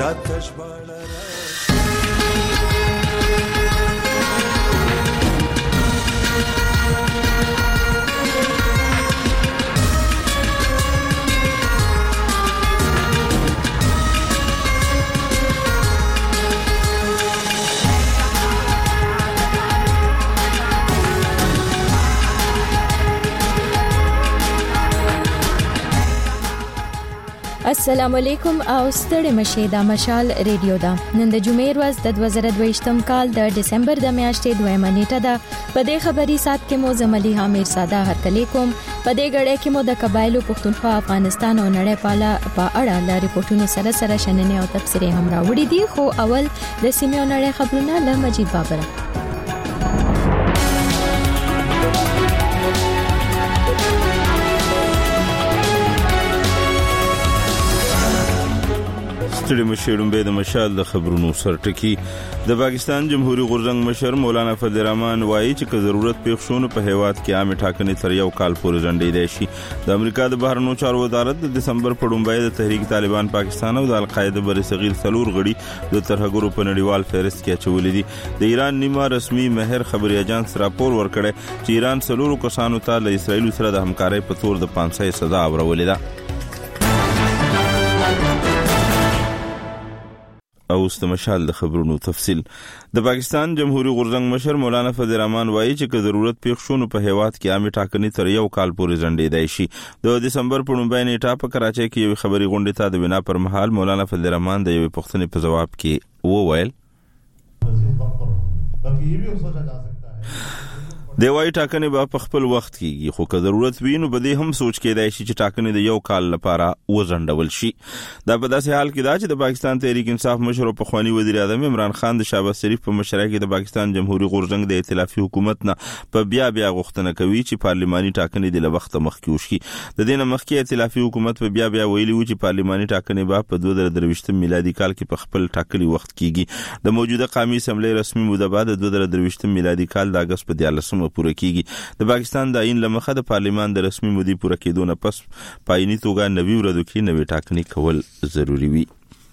آتش بالا السلام علیکم او ستړي مشه دا مشال ریډیو دا نن د جمعې ورځ د 2022م کال د دسمبر د میاشتې 2 نیټه ده په دې خبري سات کې مو زملي حامد ساده هرکلی کوم په دې غړې کې مو د قبایلو پښتونخوا افغانستان او نړۍ په اړه د ریپورتونو سره شننې او تفسیرې هم راوړي دي خو اول د سیمې او نړۍ خبرونه له مجید بابر ستړي مشرون به د مشال د خبرونو سرټکی د پاکستان جمهوریت غورځنګ مشر مولانا فضل الرحمن وایي چې که ضرورت پیښ شونه په هیواد کې عامه ټاکنې تر یو کال پورې ځنډېدای شي د امریکا د بهرنیو چارو وزارت د دسمبر په لومړۍ د تحریک طالبان پاکستان او د القاعده برصغیر څلور غړي د ترهګرو په نړیوال فهرست کې اچولې دي د ایران نیمه رسمي مهر خبري اجانس راپور ورکړی چې ایران څلورو کسانو ته له اسرایل سره د همکارۍ په تور د 500 سزا اورولې ده او د مشال د خبرونو تفصیل د پاکستان جمهوریت غورځنګ مشر مولانا فضل الرحمن وایي چې که ضرورت پیښ شونه په هیواد کې عامه ټاکنې تر یو کال پورې ځنډېدای شي د دسمبر په لومړۍ نیټه په کراچۍ کې یو خبري غونډه ته د وینا پر مهال مولانا فضل الرحمن د یو پښتنې په جواب کې وویل د وای ټاکنې به په خپل وخت کېږي خو که ضرورت وي نو به دې هم سوچ کېدای شي چې ټاکنې د یو کال لپاره وځنډول شي دا په داسې حال کې دا چې د پاکستان تحریک انصاف مشر او پخوانی وزیر اعظم عمران خان د شهباز شریف په مشرۍ کې د پاکستان جمهوریت غورځنګ د ائتلافي حکومت نه په بیا غوښتنه کوي چې پارلماني ټاکنې د وخت مخکې وشي د دې نه مخکې ائتلافي حکومت په بیا ویلي و چې پارلماني ټاکنې به په 2023 میلادي کال کې په خپل ټاکلي وخت کېږي د موجوده قومي اسمبلی رسمي موده بعد د 2023 میلادي کال د اگست په 14 پوره کیږي د پاکستان د عین لمخه د پارلیمان د رسمي مودې پوره کېدو نه پس پایني توګه نوي ورځو کې نوې ټاکنې کول ضروری وي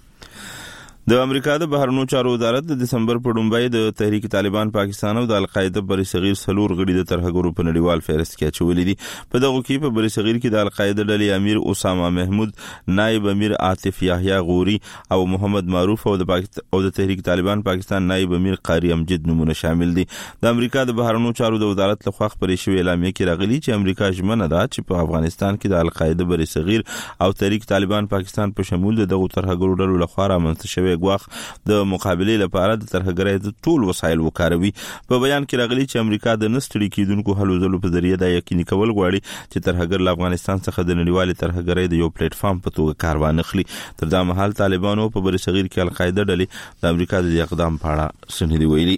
د امریکا د بهرنیو چارو وزارت د دسمبر په لومړۍ د تحریک طالبان پاکستان او د القاعده برصغیر څلور غړي د ترهګرو په نړیوال فهرست کې اچولې دي په دغه کې په برصغیر کې د القاعده ډلې امیر اسامه محمود نائب امیر عاطف یحیی غوري او محمد معروف او د تحریک طالبان پاکستان نائب امیر قاری امجد نمونه شامل دي د امریکا د بهرنیو چارو د وزارت لخوا خبرې شوې اعلامیه کې راغلي چې امریکا ژمنه ده چې په افغانستان کې د القاعده برصغیر او تحریک طالبان پاکستان په شمول دغه ترهګرو ډلو لخوا رامنځته شوی غواخ د مقابله لپاره د ترهګرۍ د ټول وسایل وکاروي په بیان کې راغلي چې امریکا د نستړي کېدونکو هلو ځلو په ذریعہ د یقیني کول غواړي چې ترهګر له افغانستان څخه د نړیوال ترهګرۍ د یو پلیټ فارم په توګه کار وانخلي تر دا مهال طالبانو په برصغیر کې القاعده ډلې د امریکا د اقدام په اړه سندې ویلي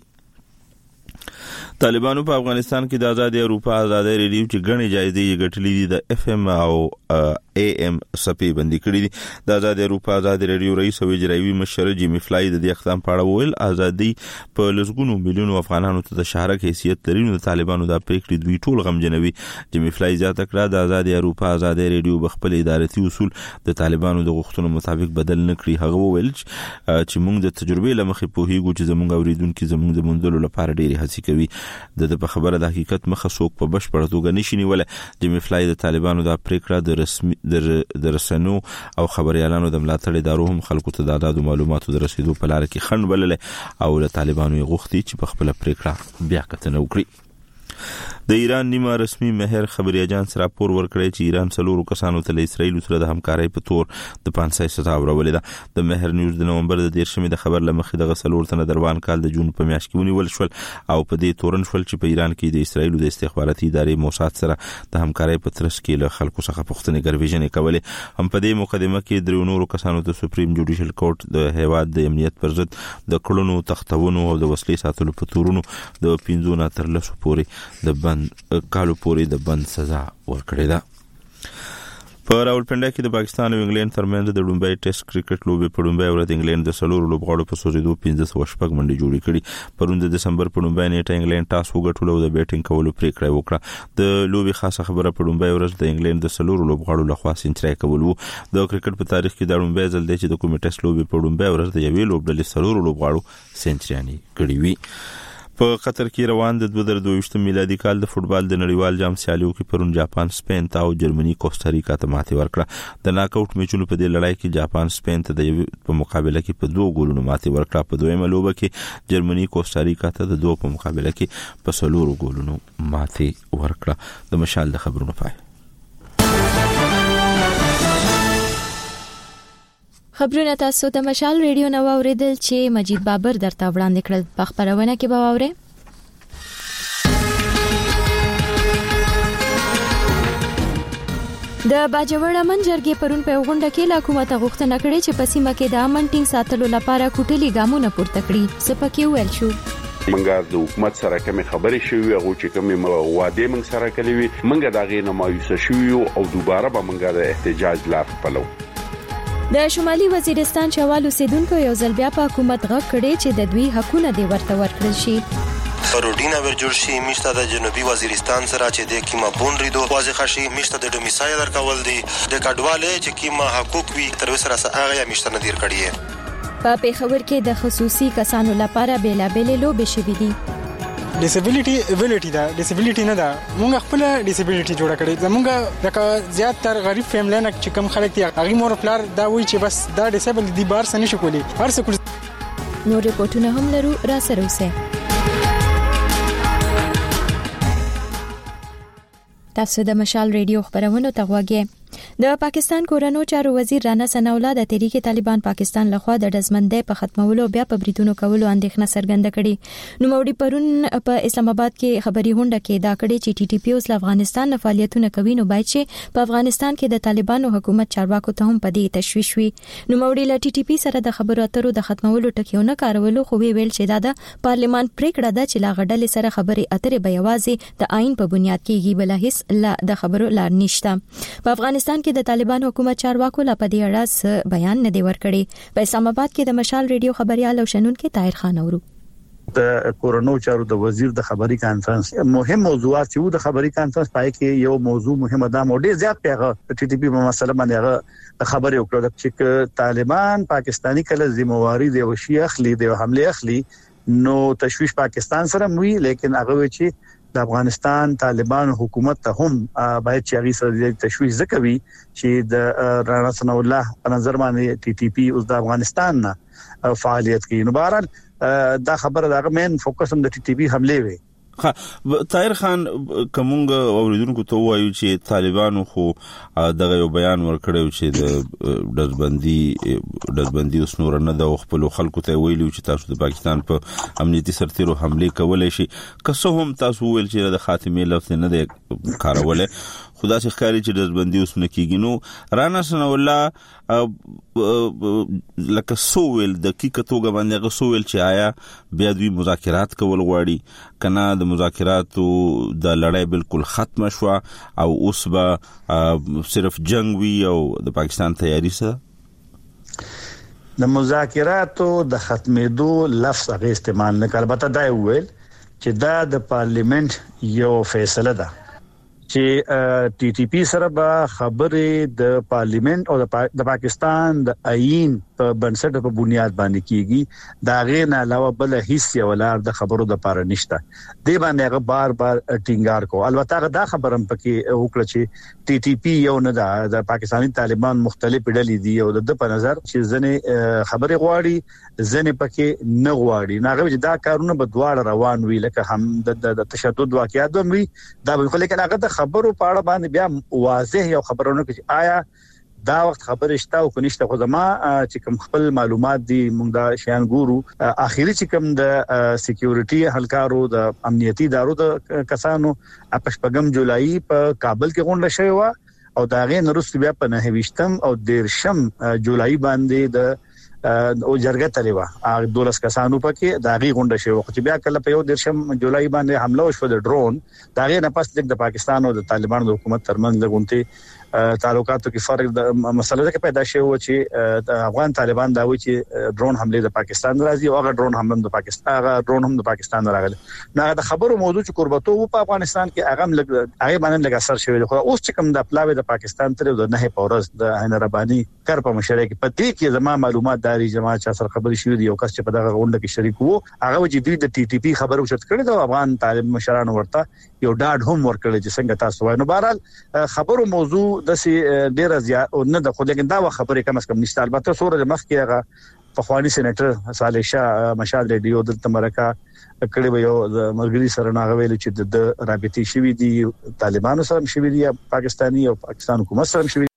طالبانو په افغانستان کې د آزادي اروپا آزادي ریډیو چې غني جایزې یې ګټلې دي د اف ام او اي ام سپي بندي کړې دي د آزادي اروپا آزادي ریډیو رئیس او اجرایي مشر جیمی فلای د دې اقدام په اړه وویل آزادي په لسګونو میلیونو افغانانو ته د شهرک حیثیت لري نو د طالبانو د پریکړې دوی ټول غمجنوي جیمی فلای زیاته کړه د آزادي اروپا آزادي ریډیو بخپل ادارتي اصول د طالبانو د غوښتنو مطابق بدل نه کړی هغه وویل چې موږ د تجربې لمخې پوهیږو چې زموږ اوریدونکو زموږ د منځلو لپاره ډېری هڅې کوي د په خبره د حقیقت مخه څوک په بشپړه توګه نشي نیولای جیمی فلای د طالبانو د پریکړه د رسنو او خبريالانو د ملاتړ ادارو هم خلکو ته د عدد معلوماتو د رسیدو په لار کې خنډ بللې او له طالبانو یې غوښتي چې په خپل پریکړه بیا کتنه وکړي د ایران نیمه رسمي مهر خبري اجانس راپور ورکړی چې ایران څلورو کسانو ته له اسرایل سره د همکارۍ په تور د 500 سزا اورولې ده د مهر نیوز د نومبر د 13 د خبر لمخې د څلور تنه دروان کال د جون په میاشت کې ونیول شول او په دې تورن شول چې په ایران کې د اسرایل د استخباراتي ادارې موساد سره د همکارۍ په ترڅ کې له خلکو څخه پوښتنې ګرویژنې کولې هم په دې مقدمه کې درو نورو کسانو ته سپریم جوډیشل کورټ د هیواد د امنیت پر ضد د کړنو تختونو او د وسلې ساتلو په تورونو د 15 نه تر 10 پورې د کالو پورې د بند سزا ورکړې ده په راولپنډه کې د پاکستان او انګلند ترمنځ د لومړي ټیسټ کرکټ لوبې په لومړۍ ورځ انګلند د څلورو لوبغاړو په سوزیدو 15 منډې جوړې کړې. پرون د دسمبر په لومړۍ نیټه انګلند ټاس وګټلو او د بیټینګ کولو پریکړه وکړه. د لوبې خاصه خبره په لومړۍ ورځ د انګلند د څلورو لوبغاړو لخوا سنچري کول وو. د کرکټ په تاریخ کې دا لومړی ځل دی چې د کومې ټیسټ لوبې په لومړۍ ورځ د یوې لوبډلې څلورو لوبغاړو سنچریانې کړې وي. په قطر کې روان د 2022 میلادي کال د فوتبال د نړیوال جام سیالیو کې پرون جاپان سپین ته او جرمني کوستاریکا ته ماتې ورکړه. د ناک آوټ میچونو په دې لړۍ کې جاپان سپین ته د په مقابله کې په 2 ګولونو ماتې ورکړه. په دویمه لوبه کې جرمني کوستاریکا ته د 2 په مقابله کې په 4 ګولونو ماتې ورکړه. د مشال د خبرونو پای. خبرونه تاسو د مشال ریډیو نو اوریدل چې مجید بابر درته وړاندې کړل. په خبرونه کې به واورئ د باجوړ امن جرګې پرون په غونډه کې له حکومت غوښتنه کړې چې په سیمه کې د امن ټینګ ساتلو لپاره کوټلي ګامونه پورته کړي. سپکې ویل شو منګه د حکومت سره کوم خبرې شوې او چې کوم واده من سره کړې وي منګه دا غي نه مایوسه شو او دوباره به منګه د احتجاج لار خپلو. د شمالي وزیرستان چوال اوسیدونکو یو ځل بیا په حکومت غږ کړي چې د دوی حقونه دی ورته ورکړل شي. روډینا ورجوړ شي میشته د جنوبي وزیرستان سره چې د کیما بونډریدو واضح شي میشته د ډومیسایل ورکول دي د کډواله چې کیما حقوق وي تر وسره هغه میشته نه دیر کړي. په پیښور کې د خصوصي کسانو لپاره بیلابېل لوبې شوې دي. ډیسیبিলিټي دا ډیسیبিলিټي نه دا موږ خپل ډیسیبিলিټي جوړ کړی زموږ لکه زیات تر غریب فیملی نه چې کم خلک دي هغه مور پلار دا وایي چې بس دا ډیسیبل دي بار سن شي کولی هر څه کولی. نور ریپورتونه هم لرو را سره اوسه. تاسو د مشال ریډیو خبرونه ته غوږی. د پاکستان کورونو چارو وزیر رانا ثناء الله د تحریک طالبان پاکستان لخوا د دزمندۍ په ختمولو بیا په بریټونو کولو اندېښنه څرګنده کړې. نو موري پرون په اسلام آباد کې خبري غونډه کې دا کړې چې ټي ټي پی اوس افغانستان نه فعالیتونه کوي نو باید چې په افغانستان کې د طالبانو حکومت چارواکو ته هم پدې تشویش وي. نو موري ل ټي ټي پی سره د خبرو اترو د ختمولو ټکیونه کارولو خو ویل چې دا د پارلیمان پریکړه ده چې لا غډل سره خبري اترې به یوازې د آئین په بنیاد کېږي بل هیڅ لا د خبرو لار نشته. په افغانستان کې د طالبان حکومت چارواکو لا په دې اړه بیان نه دی ورکړی. په اسلام آباد کې د مشال ریډیو خبريال او شنونکو طاهر خان اورو. د کورونو چارو د وزیر د خبري کانفرنس مهم موضوعات چې د خبري کانفرنس پای کې یو موضوع مهمه ده موډي زیات پیغه ټي ټي پی په مسله باندې هغه خبري وکړه چې طالبان پاکستانی کله ذمہواری دی وشي اخلي دی حمله اخلي نو تشويش پاکستان سره موي لیکن هغه چې د افغانستان طالبان حکومت ته هم باید چې هغه سره تشویش وکوي چې د رانا ثناء الله په نظر باندې ټي ټي پی اوس د افغانستان نه فعالیت کوي. نو بهرحال دا خبره دا مین فوکس هم د ټي ټي پی حمله وي. طاهر خان کومګه اوریدونکو ته وایي چې طالبانو خو دغه یو بیان ورکړی چې د دزبندي اوس نور نه د خپل خلکو ته ویلو چې تاسو د پاکستان په امنیتي سرتیرو حمله کولای شي که څه هم تاسو ویل چې د خاتمه لفظ نه دی کاروله خدا څخه ښکاری چې دزبندي اوس نه کیږي. نو رانا ثناء الله لکه سوول د کیکتوګه باندې غسوول چې آیا بیا دوی مذاکرات کول غواړي کنه د مذاکراتو د لړۍ بالکل ختم شو او اوس به صرف جنگ وی او د پاکستان تیاری سره د مذاکراتو د ختمېدو لفظ هغه استعمال نه کړ. البته دا ویل چې دا د پارلیمنت یو فیصله ده چې ټي ټي پی سره به خبرې د پارلیمنت او د پاکستان د آئین په بنسټ په بنیاد باندې کیږي. دا غیر نه علاوه بل هیڅ یو لار د خبرو د پاره نشته. دی باندې هغه بار ټینګار کو. البته دا خبرم پکې وکړه چې ټي ټي پی یو نه د پاکستاني طالبان مختلف ډلې دي او د په نظر چې ځنه خبرې غواړي ځنه پکې نه غواړي. ناغه چې دا کارونه به دواړه روان وي لکه هم د تشدد واقعیت وي دا به لیکن هغه د خبرو په اړه باندې بیا واضح یو خبرونه کوي آیا دا وخت خبره شته او کنيشته خو زما چې کوم خپل معلومات دي موږ دا شیان ګورو اخیری چې کوم د سکیورټي هلکارو د امنیتي ادارو د کسانو پښپغم جولای په کابل کې غونډه شوې و او دا غي نورست بیا په 29 او 13 جولای باندې د او جرګه تلوا 12 کسانو پکې دا غي غونډه شوې و چې بیا کله په 13 جولای باندې حمله وشو د ډرون دا غي نه پس د پاکستان او د طالبانو د حکومت ترمنځ لګونتي تعلقاتو کې فرق د مسله کې پیدا شوی و چې د افغان طالبان دا وایي چې ډرون حمله د پاکستان راځي او هغه ډرون هم د پاکستان راغلی. نه د خبرو موضوع چې قربتو په افغانستان کې هغه باندې لګ اثر شوی. خو اوس چې کوم د پلاوی د پاکستان تر د نه پورز د عین ربانی کار په مشره کې پدې کې زما معلومات داري جماعت چې سره خبري شوې دي او کس چې په دغه غونډه کې شریک وو هغه چې دوی د ټي ټي پی خبرو چت کړی دا افغان طالب مشرانو ورته یو ډاډ هم ورکړي چې څنګه تاسو وایي. نو بهرحال خبرو موضوع د سي ډیر زیات او نه د خو لیکن دا خبره کم از کم نشته. البته سورې مخ کې هغه فخوانی سېنیټر صالح شاه مشال ریډیو د تمرکا کړي به یو د مرګري سره ناغه ویل چې د رابطي شوی دي طالبانو سره شوی دي پاکستاني او پاکستان حکومت سره شوی.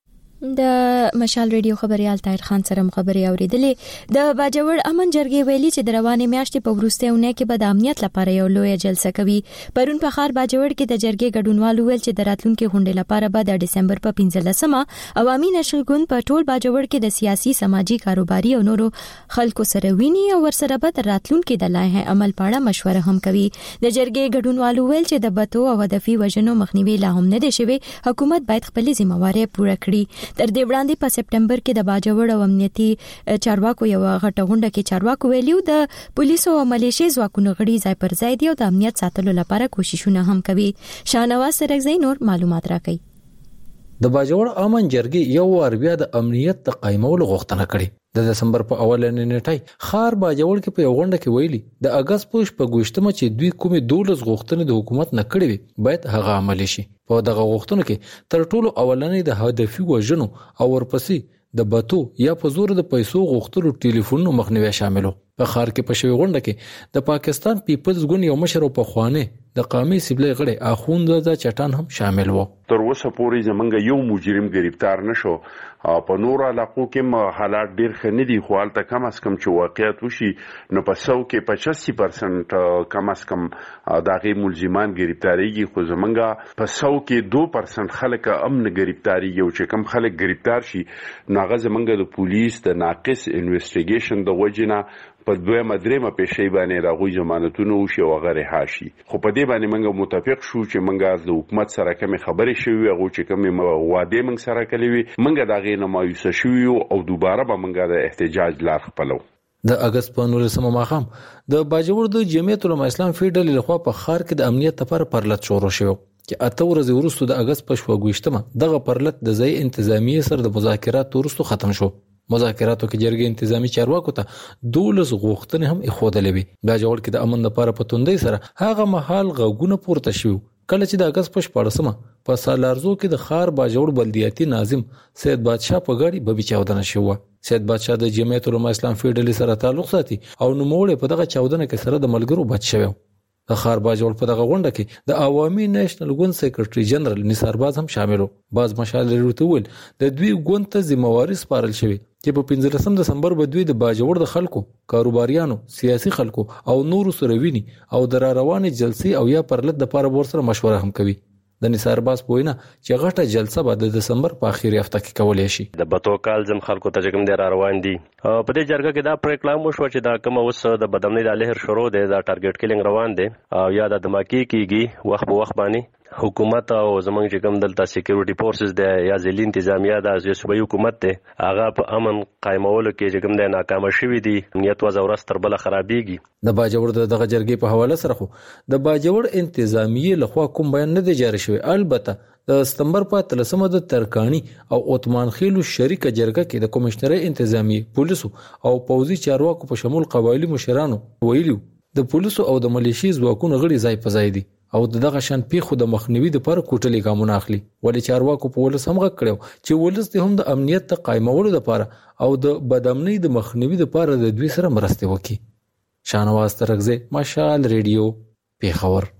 د مشال ریډیو خبريال طاهر خان سره خبري اوریدلې. د باجوړ امن جرګې ویلي چې د روانې میاشتې په وروستیونه کې به د امنیت لپاره یو لوی جلسه کوي. پرون په خار باجوړ کې د جرګې ګډونوالو ویل چې د راتلونکو غونډې لپاره به د ډسمبر په 15مه عوامي نشرګون په ټول باجوړ کې د سیاسي سماجی کاروباري او نورو خلکو سره ویني او ورسره به د راتلونکو د لایحه عمل په اړه مشوره هم کوي. د جرګې ګډونوالو ویل چې د بتو او هدفي وژنو مخنیوي لا هم نه دي شوی. حکومت باید خپل ځمواري پوره کړي. تر دې وړاندې په سپټمبر کې د باجوړ او امنیتي چارواکو یو غټه غونډه کې چارواکو ویلو د پولیسو او ملیشي ځواکونو غړي ځای پر ځای دي او د امنیت ساتلو لپاره کوششونه هم کوي. شاهنواز سرګزی نور معلومات راکړي. د باجوړ امن جرګې یو وار بیا د امنیت د قائمولو غوښتنه کړې. د دسمبر په اولنې نیټه خار باجوړ کې په یو غونډه کې ویلي د اگست په 28مه چې دوی کومې 12 غوښتنې د حکومت نه کړې وي باید هغه عملي شي. په دغه غوښتنو کې تر ټولو اولنې د هدفي وژنو او ورپسې د بتو یا په زور د پیسو غوښتلو ټلیفونونو مخنیوي شاملو. په خار کې په شوی غونډه کې د پاکستان پیپلز ګوند یو مشر په خوانه د قومي سیبلې غړي اخوند د چټان هم شامل وو. تر اوسه پورې زمونږ یو مجرم گرفتار نشو. په نور علاقو کې حالات ډیر ښه نه دي خو حالت کم از کم چې واقعیت وشي نو په 100 کې 85% کم از کم دغه ملزمان گرفتاریږي خو زمونږ په 100 کې 2% خلک امن گرفتاریږي او چې کم خلک گرفتار شي ناغه زمونږ د پولیس د ناقص انویسټیګیشن د وجنه په دویمه درېمه پیښې باندې راغوي ضمانتونه وشي او غیر هاشي. خو په دې باندې موږ متفق شو چې موږ د حکومت سره کوم خبرې شوي او چې کوم وعده موږ سره کړې وي موږ دا غي نه مایوس شوي او دوباره به موږ د احتجاج لار خپلو. د اگست په 19مه ماخام د باجوړ د جمعیت العلماء اسلام فیډرال لخوا په خار کې د امنیت لپاره پرلط شروع شو چې اته ورځې وروسته د اگست په 28مه دغه پرلط د ځای انتظامی سره د مذاکراتو وروسته ختم شو. مذاکراتو کې جرګې انتظامی چارواکو ته 12 غوښتنې هم اخودلې وي. باجوړ کې د امن لپاره په توندۍ سره هغه مهال غوګونه پورته شو کله چې د اگست په 14مه په سالارزو کې د خار باجوړ بلدیاتي ناظم سید بادشاه په غاړي ببي چاودنه شو. سید بادشاه د جمعیت العلماء اسلام فیډرال سره تعلق ساتي او نوموړی په دغه چاودنه کې سره د ملګرو بچ شوی. د خار باجوړ په دغه غونډه کې د عوامي نېشنل ګوند سیکریټري جنرال نثار باز هم شاملو. باز مشال ورتول د دوی ګوند ته ذمہواری سپارل شوی چې په 15 دسمبر به دوی د باجوړ د خلکو کاروباریانو سیاسي خلکو او نورو سره ویني او د روانې جلسې او یا پرلط د پاره ورسره مشوره هم کوي. د نثار باز پوینه چې غټه جلسه به د دسمبر په اخیری هفته کې کولای شي. د بتو کال زم خلکو ته کوم دی روان دي په دې جرګه کې دا پریکړه مو شو چې دا کوم اوس د بدامنۍ د لهر شروع دی دا ټارګټ کیلینګ روان دی او یا د دماکي کیږي وخت په وخت باندې حکومت او زمونږ چې کوم دلته سکیورټي فورسز دی یا ځلې انتظامیه د صوبایي حکومت دی هغه په امن قائمولو کې چې کوم دی ناکام شوی دی امنیت وضع ورځ تر بل خرابېږي. د باجوړ دغه جرګې په حواله سره خو د باجوړ انتظامیه لخوا کوم بیان نه دی جاری شوی. البته د ستمبر په 13مه د ترکانی او عثمان خیلو شریک جرګه کې د کمشنري انتظامیه پولیسو او پوځي چارواکو په شمول قبایلی مشرانو ویلو د پولیسو او د ملیشي ځواکونو غړي ځای په ځای دي او دغه شان پیښو د مخنیوي لپاره کوټلې ګامونه اخلي. ولې چارواکو په ولس هم غږ کړو چې ولس د هم د امنیت ته قائمولو لپاره او د بدامنۍ د مخنیوي لپاره د دوی سره مرسته وکړي. شاهنواز ترغزی مشال ریډیو پیښور.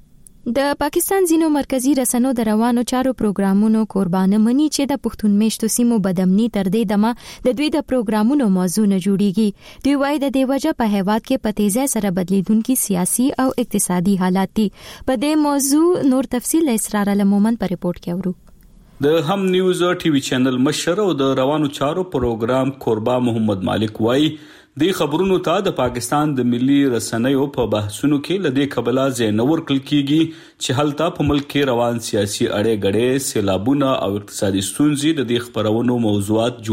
د پاکستان ځینو مرکزی رسنیو د روانو چارو پروګرامونو قربانه مني چې د پښتون میشتو سیمو بدامنۍ تر دې دمه د دوی د پروګرامونو موضوع نه جوړیږي. دوی وايي د دې وجه په هیواد کې په تیزی سره بدلیدونکي سیاسي او اقتصادي حالات دي. په دې موضوع نور تفصیل اسرار المومن په ریپورت کې اورو. د هم نیوز ټي وي چینل مشر او د روانو چارو پروګرام قربا محمد مالک وايي د خبرونو ته د پاکستان د ملي رسنیو په بحثونو کې لدې قبله زینور کل کیږي چې هلته په ملک کې روان سیاسي اړې غړې سیلابونه او اقتصادي ستونزې د دې خبرونو موضوعات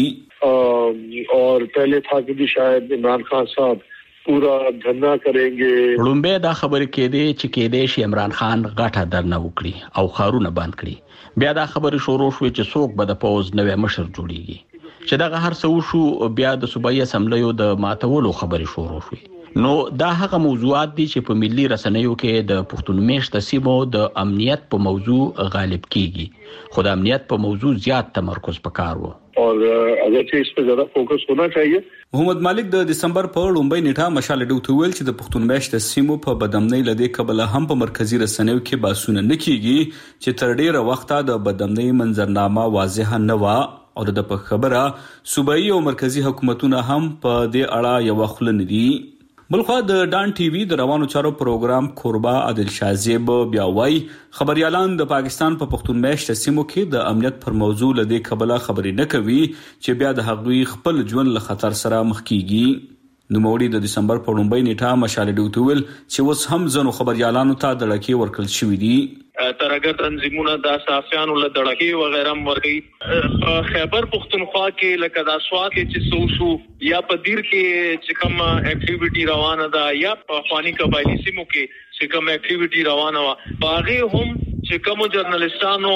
جوړيږي और पहले था कि शायद इमरान खान साहब पूरा धरना करेंगे لومبه دا خبرې کېدې چې کېدې شي عمران خان غټه درنه وکړي او خارونه بند کړي بیا دا خبرې شروع شوې چې څوک به د پوز نوې مشر جوړيږي چې دا هر څه شو بیا د صوبایي اسمبلیو د ماتولو خبرې شروع شوې نو دا هغه موضوعات دي چې په ملي رسنیو کې د پښتون میشت سیمو د امنیت په موضوع غالب کیږي خو د امنیت په موضوع زیات تمرکز پکار وو और अगरचे इस पे ज्यादा फोकस होना चाहिए محمد مالک د دسمبر په لومبۍ نیټه مشال ډیو ویل چې د پښتون میشت سیمو په بدامنۍ لدې قبل هم په مرکزی رسنیو کې باسونه نکېږي چې تر ډیره وخته د بدامنۍ منظرنامه واضح نه و او د خبره صوبایي او مرکزی حکومتونه هم په دې اړه یو خل نه دي بلخوا د ډان ټي وي د روانو چارو پروګرام کوربا عادل شازیب بیا وای خبريالان د پاکستان په پښتون میشت سیمو کې د امنیت پر موضوع لدې قبله خبرې نه کوي چې بیا د هغوی خپل ژوند له خطر سره مخ کیږي نو موړي د دسمبر په لومبۍ نیټه مشال ډیو ویل چې اوس هم ځنو خبريالانو ته د لکې ورکل شوې دي ترګر تنظیمونه د صحافیانو له دړکی و غیره ورګي خیبر پختونخوا کې لکه د اسوا کې چې سو یا په دیر کې چې کوم اکټیویټي روانه ده یا په خواني قبایلی سیمو کې چې کوم اکټیویټي روانه و باغې هم چې کوم جرنالستانو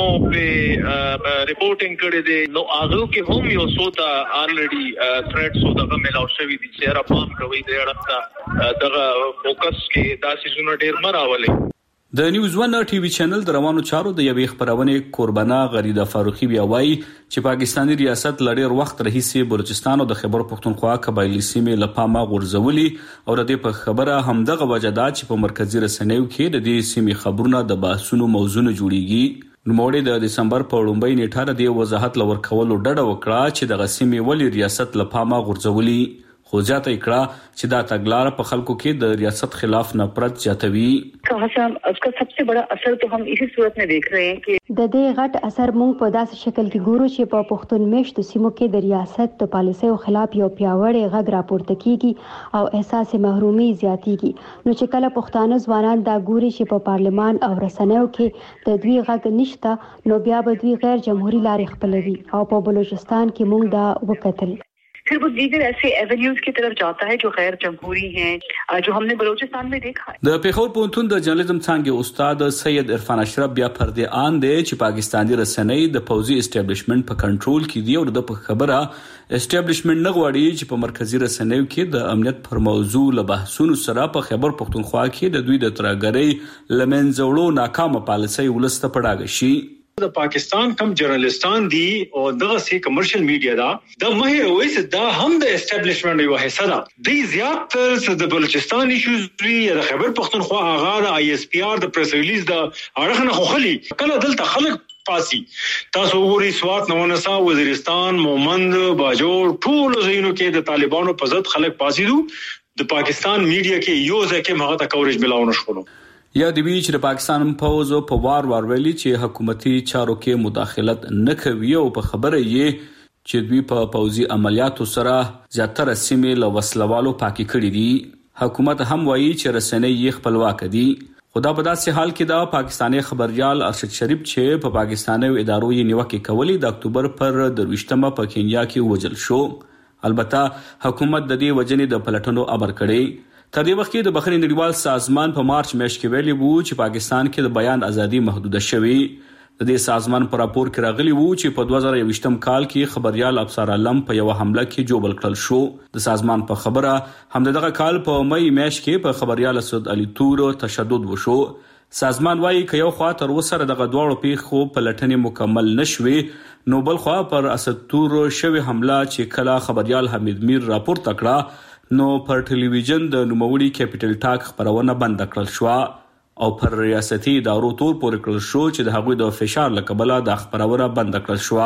په ریپورټینګ کړي دي نو هغه کې هم یو سوتا الریډي تھریټس او دغه ملاو شوی دي چې را پام کوي د اړه دغه فوکس کې داسې زونه ډیر مراولې د نیوز ون ټي وي چینل د روانو چارو د یوې خبرونه قربانا غریدا فاروقي بیا وایي چې پاکستاني ریاست لړیر وخت رئیسي بلوچستان او د خیبر پختونخوا قبایلی سیمې لپاره غورځولي او د دې په خبره همدغه وجدات چې په مرکزی رسنیو کې د دې سیمې خبرونه د بحثونو موضوع جوړیږي نو موړي د دسمبر په لومبۍ نیټه د وضاحت لور کولو ډډه وکړه چې د سیمې ولی ریاست لپاره غورځولي خو ځاته کړه چې دا تګلار په خلکو کې د ریاست خلاف نفرت زیاتوي حسن اس کا سب سے بڑا اثر تو हम इसी सूरत में देख रहे हैं कि د دې غټ اثر مونږ په داسې شکل کې ګورو چې په پښتون میشت سیمو کې د ریاست د پالیسیو خلاف یو پیاوړی غږ راپورته کیږي او احساس محرومي زیاتیږي نو چې کله پښتانه ځوانان دا ګوري چې په پارلمان او رسنیو کې د دوی غږ نشته نو بیا به دوی غیر جمهوریت لارې خپلوي او په بلوچستان کې مونږ دا وکتل फिर वो दीगर ऐसे एवेन्यूज की तरफ जाता है जो गैर जमहूरी हैं जो हमने बलूचिस्तान में देखा है د پیښور پونتون د جرنالیزم څانګې استاد سید عرفان اشرف بیا پردې آن دی چې پاکستاني رسنۍ د پوزي اسټابلیشمنت په کنټرول کې دی او د خبره اسټابلیشمنت نه غواړي چې په مرکزی رسنیو کې د امنیت پر موضوع له بحثونو سره په خیبر پختونخوا کې د دوی د ترګرۍ لمنځوړو ناکامه پالیسي ولسته پړاګ شي د پاکستان کم جرنالستان دي او دغه سي کمرشل میډیا دا د مهر وایس دا هم د اسټابلیشمنت یو حصہ ده د زیات تر د بلوچستان ایشوز وی د خیبر پختونخوا هغه د آی اس پی آر د پریس ریلیز د اړه نه خوخلي کله دلته خلک پاسي تاسو وګورئ سوات نوونسا وزیرستان مومند باجوړ ټول زینو کې د طالبانو په ضد خلک پاسي دي د پاکستان میډیا کې یو ځکه هغه ته کوریج ملاو نشو یا د وی چې د پاکستان پوز په وار ویلي چې حکومتي چارو کې مداخلت نه کوي او په خبره یې چې دوی په پوزي عملیاتو سره زیاتره سیمې له وسلوالو پاکي کړې دي حکومت هم وایي چې رسنۍ یې خپلواک دي خدا په داسې حال کې دا پاکستاني خبريال ارشد شریف چې په پاکستاني ادارو یې نیوکه کوي د اکتوبر پر 23مه په کینیا کې وجل شو البته حکومت د دې وجنې د پلټنو امر کړی تر دې وخت کې د بحرین نړیوال سازمان په مارچ میاشت کې ویلي وو چې پاکستان کې د بیان ازادي محدوده شوې د دې سازمان پر راپور کې راغلی وو چې په 2021م کال کې خبريال افسر علم په یو حمله کې جوړ کړل شو د سازمان په خبره همدغه کال په مې میاشت کې په خبريال اسد علي تور تشدد وشو سازمان وايي چې یو خوا تر وسره د غدواړو پیښو په لټنې مکمل نشوي نو بل خوا پر اسد تور شوی حمله چې کلا خبريال حمید میر راپور تکړه نو پر ټلویزیون د نوموړي کیپټل ټاک خبرونه بند کړل شو او پر ریاستي ادارو تور پورې کړل شو چې د هغوی د فشار له کبله د خبرونه بند کړل شو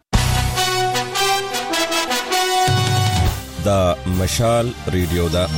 د مشال ریډیو دا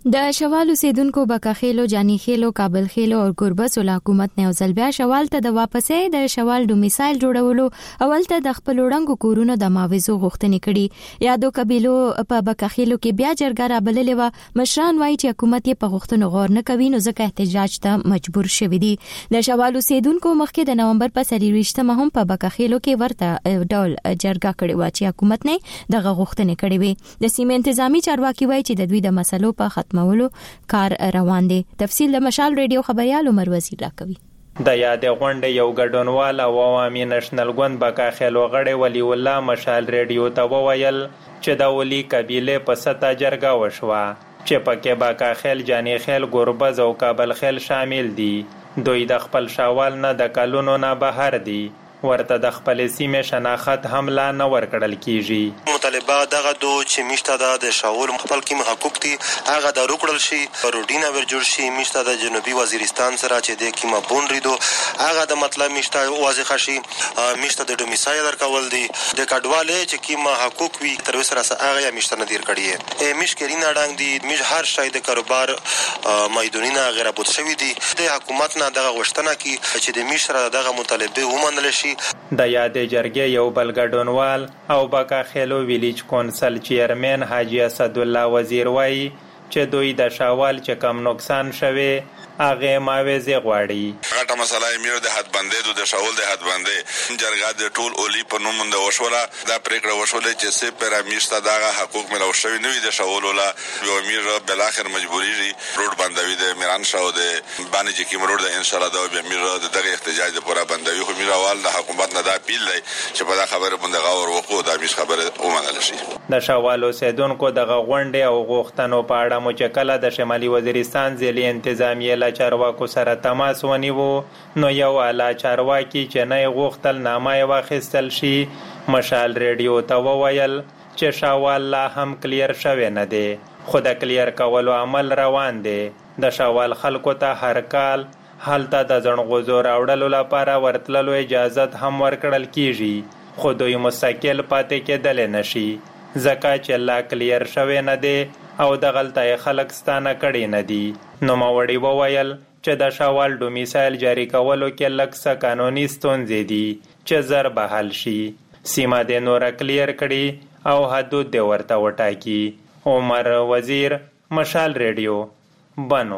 د شوال اوسیدونکو بکاخیلو، جانی خیلو، کابل خیلو او ګربز ول حکومت نه ځلبیا شوال ته د واپسې د شوال ډومیسایل جوړولو اول ته د خپل وړاندو کورونو د معاوضو غوښتنې کړي. یادو قبيلو په بکاخیلو کې بیا جرګه را بللې و. مشران وایي چې حکومت یې په غوښتنو غور نه کوي، نو ځکه احتجاج ته مجبور شوی دي. د شوال اوسیدونکو مخکې د نومبر په 23 هم په بکاخیلو کې ورته ډول جرګه کړې و چې حکومت نه دغه غوښتنې کړې وي. د سیمې انتظامی چارواکي وایي چې د دوی د مسلو په مولو کار روان دي. تفصیل د مشال ریډیو خبريال عمر وزیر راکوي. د یاد غونډه یو ګډونوال او عوامي نېشنل ګوند بکاخیلو غړي ولی الله مشال ریډیو ته وویل چې د ولی قبيله په ستا جرګه وشوه چې پکې بکاخیل، جانی خیل، ګربز او کابل خیل شامل دي. دوی د خپل شوال نه د کلونو نه بهر دي، ورته د خپل سیمې شناخت حمله نه ورکړل کیږي. مطالبه دغه دو چې میشته د شاول خپل کې حقوق دي هغه د روکړل شي، روډینا ور جوړ شي. میشته د جنوبي وزیرستان سره چې د کیما بونریدو هغه د مطلب میشته واضح شي. میشته د ډومیسایل ورکول دي د کډواله چې کیما حقوق وي تر وسره هغه میشته نه دیر کړي. مشکرین اډنګ دي میج هر شای د کاروبار مایدونینا غیر ابوت شوی دي. د حکومت نه دغه غوښتنه کی چې د میشته دغه مطالبه ومنل شي. د یادې جرګې یو بل ګډونوال او بکاخیلو ویلیج کونسل چیرمن حاجی اسد الله وزیر وایي چې دوی د شوال چې کم نقصان شوه هغه معاوضه غواړي. غټه مسله یې میر د حد بندې د شاول د حد بندې جرګه د ټول اولی په نوم د وشوله دا پریکړه وشوله چې سه پر میشته دغه حقوق ملو شوی نوې د شاول ولا یو میر بل اخر مجبوری روډ بندوي د میران شاو د باندې چې کیمرور د ان شاء الله دا به میر دغه احتجاج د پورا بندوي خو میروال د حکومت نه دا پیل دی چې په دا خبره باندې غور وکړو دا میش خبره ومنل شي. د شاول اوسیدونکو دغه غونډه او غوښتنو په اړه مچکله د شمالي وزیرستان ځلې انتظامیه چارواکو سره تماس ونیو، نو یو اعلی چارواکي چې نه غوښتل نامه واخیستل شي. مشال ریډیو ته وویل چې شاوال لا هم کلیر شوی نه دی، خو د کلیر کولو عمل روان دی. د شاوال خلکو ته هر کال هلته د ځنغوزو راوړلو لپاره ورتللو اجازه هم ورکړل کیږي، خو دوی مستقل پاتې کېدل نشي ځکه چې لا کلیر شوی نه دی او د غلطه خلک ستانه کړي نه دي. نو ماوړي وویل چې د شوال ډومیسایل جاری کولو کې لکه قانوني ستونزې دي چې زر به حل شي. سیمه د نور کلیر کړي او حدود د ورته وټاکي. عمر وزیر، مشال ریډیو، بنو.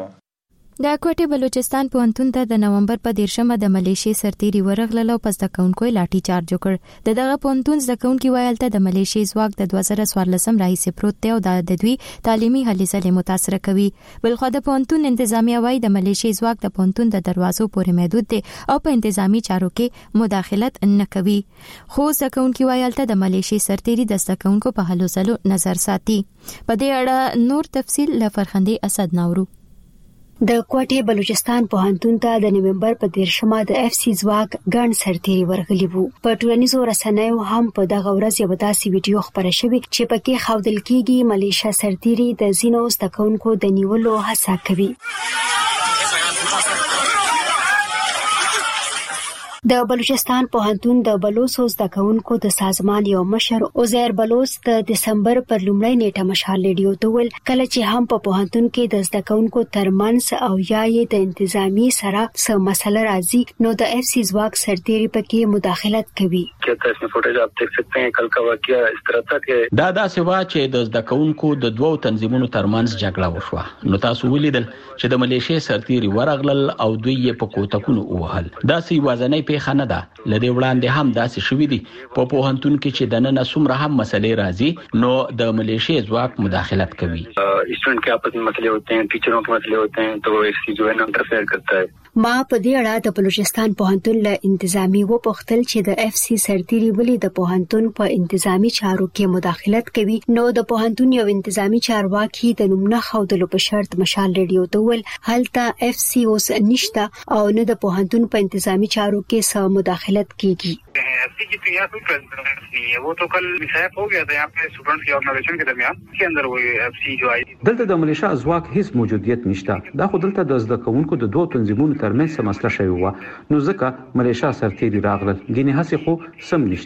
د کوټه بلوچستان پوهنتون ته د نومبر په 13 د ملیشي سرتيري ورغله او پس د کونکو لاټي چارج وکړ. دغه پوهنتون د کونکو ویل ته د ملیشي ځواک د 2014 راهیسې پروت دی او د دوی تعلیمي هلې ځلې متاثر کوي. بلخو د پوهنتون انتظامیه وایي د ملیشي ځواک د پوهنتون د دروازو پورې محدود دی او په انتظامی چارو کې مداخلت نه کوي. خو د کونکو ویل ته د ملیشي سرتيري د کونکو په هلو ځلو نظر ساتي. په دې اړه نور تفصیل له فرخندي اسد ناورو. د کوټه بلوچستان پوهنتون ته د نومبر په 13 د اف سی ځواک ګڼ سرتيري ورغلي وو. په ټولنیزو رسنیو هم په دغه ورځ یو داسې ویډیو خبره شوې چې پکې ښودل کېږي ملیشیا سرتيري د زینو ستکونکو د نیولو هڅه کوي. د بلوچستان پوهنتون د بلوڅو زده کوونکو د سازمان یو مشر عزیر بلوچ د دسمبر پر لومړۍ نیټه مشال ریډیو ته ویل کله چې هم په پوهنتون کې د زده کوونکو ترمنځ او یا یې د انتظامی سره څه مسله راځي نو د اف سی ځواک سرتيري پکې مداخلت کوي. کله چې فوټیج اپ دیکھ سکتے ہیں کل کا واقعہ اس طرح تھا کہ دا سوا چې د زده کوونکو د دوو تنظیمونو ترمنځ جګړه وشوه. نو تاسو ولیدل چې د ملیشیا سرتيري ورغلل او دوی یې په کوټکونو وهل. دا سی وازنې خانه ده لدی وړاندې هم داسې شوې دي په پوهنتون کې چې د نن څومره هم مسلې راځي نو د ملیشیا ځواک مداخلت کوي. اسټوډنټ کې आपस में مسئلے होते हैं, टीचरों के مسئلے होते हैं तो एक सी जो है ना इंटरफेयर करता है. ما په دې اړه د بلوچستان پوهنتون له انتظامی و پوښتل چې د اف سی سرتيري ولې د پوهنتون په انتظامی چارو کې مداخلت کوي. نو د پوهنتون یو انتظامی چارواکي د نومونه خودلو په شرط مشال ریډیو ته ول هلته اف سی اوس نشته او نه د پوهنتون په انتظامی چارو کې څه مداخلت کیږي. एफसी की तो यहाँ कोई प्रेसिडेंट नहीं है, वो तो कल मिसहैप हो गया था यहाँ पे स्टूडेंट्स की ऑर्गेनाइजेशन के दरमियान के अंदर वो एफसी जो आई. دلته د ملیشیا ځواک هیڅ موجودیت نشته. دا خو دلته د زده کوونکو د دوه تنظیمونو ترمنځ مسله شوی و نو ځکه ملیشیا سرتيري راغلل. ګینه هڅه خو سم نشته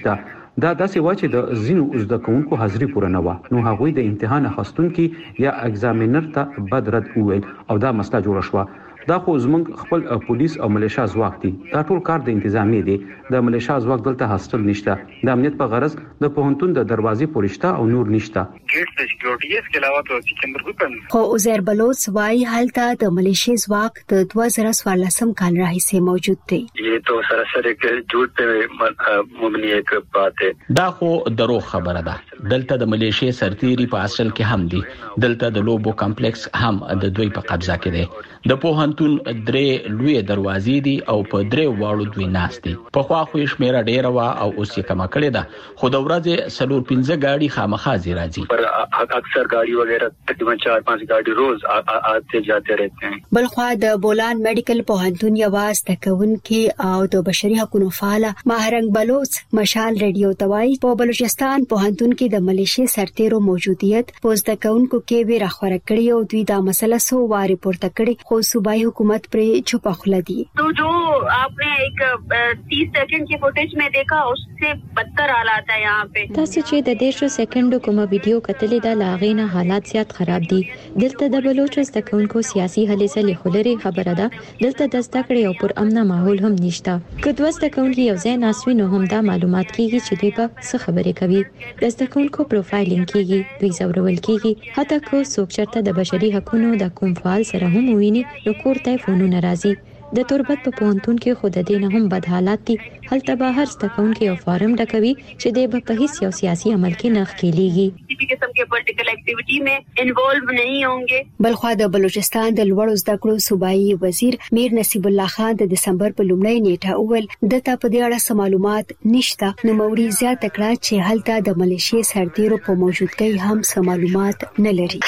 دا داسې و چې د زینو زده کوونکو حاضری پوره نه و نو هغوی د امتحان اخیستونکو یا ایگزامینر ته بد رد وویل او دا مسله جوړه شوه. دا خو زمونږ خپل پولیس او ملیشیا ځواک دي. دا ټول کار د انتظامیه دی. د ملیشیا ځواک دلته هاستل نشته. د امنیت په غرض د پوهنتون د دروازې پورشته او نور نشته. गेट से सिक्योरिटी है, इसके अलावा तो सिकंदर को पन خو عزیر بلوچ وايي هلته د ملیشیا ځواک د 2014 کال راهیسې موجود دی. ये तो सरासर एक झूठ पे مبني एक बात है. دا خو درو خبره ده. دلته د ملیشیا سرتيري په اصل کې هم دي. دلته د لوبو کمپلیکس هم د دوی په قبضه کې دی. د پوهنتون درې لوی دروازې دي او په درې واړو دوی ناس دي. په خوا خو شمیره ډیره وا او اوس یې کم کړی ده. خو د ورځې 4-5 गाड़ी خامخا راځي. पर अक्सर गाड़ी वगैरह तकरीबन 4-5 गाड़ी रोज आते जाते रहते हैं. بلخوا د بولان میډیکل پوهنتون یواز تکونکي او د بشري حقوقو فعال ماهرنګ بلوچ مشال ریډیو توای په بلوچستان پوهنتون کې د ملیشیا سرتیرو موجودیت پوز تکونکو کې وی راخوره کړی او دوی دا مسله سو واري پورته کړی خو صوبایي حکومت پر چوپ خله دي. तो जो आपने एक 30 सेकंड के फुटेज में देखा उससे बदतर हालात है यहाँ पे. تاسو چې د 10 سکندو کومه ویډیو کتلې ده لاغینا حالات زیات خراب دي. دلته د بلوچ تکونکو سیاسي هلې ځلې خلري خبره ده. دلته د زدهکړې او پر امن ماحول هم نشته. کدوست تکونکي یو ځای ناسوینو هم دا معلومات کیږي چې دوی په څه خبرې کوي. د تکونکو پروفایلینګ کیږي، دوی زورول کیږي. حتی کو څوک چرته د بشري حقوقو د کوم فعال سره هم ویني نو کوړته فونونه راځي. د تربت په پونتون کې خود دینه هم بد حالات دي. هلته به هر ستکون کې یو فارم ډکوي چې د په هیڅ یو سیاسي عمل کې نه ښکېلېږي. किसी किस्म के पॉलिटिकल एक्टिविटी में इन्वॉल्व नहीं होंगे. بلخوا د بلوچستان د لوړو زده کړو صوبایي وزیر میر نصیب الله خان د دسمبر په لومړۍ نیټه اول د ته په دې اړه معلومات نشته. نو موري زیات کړه چې هلته د ملیشیا سرتیرو په موجودګۍ هم څه معلومات نه لري.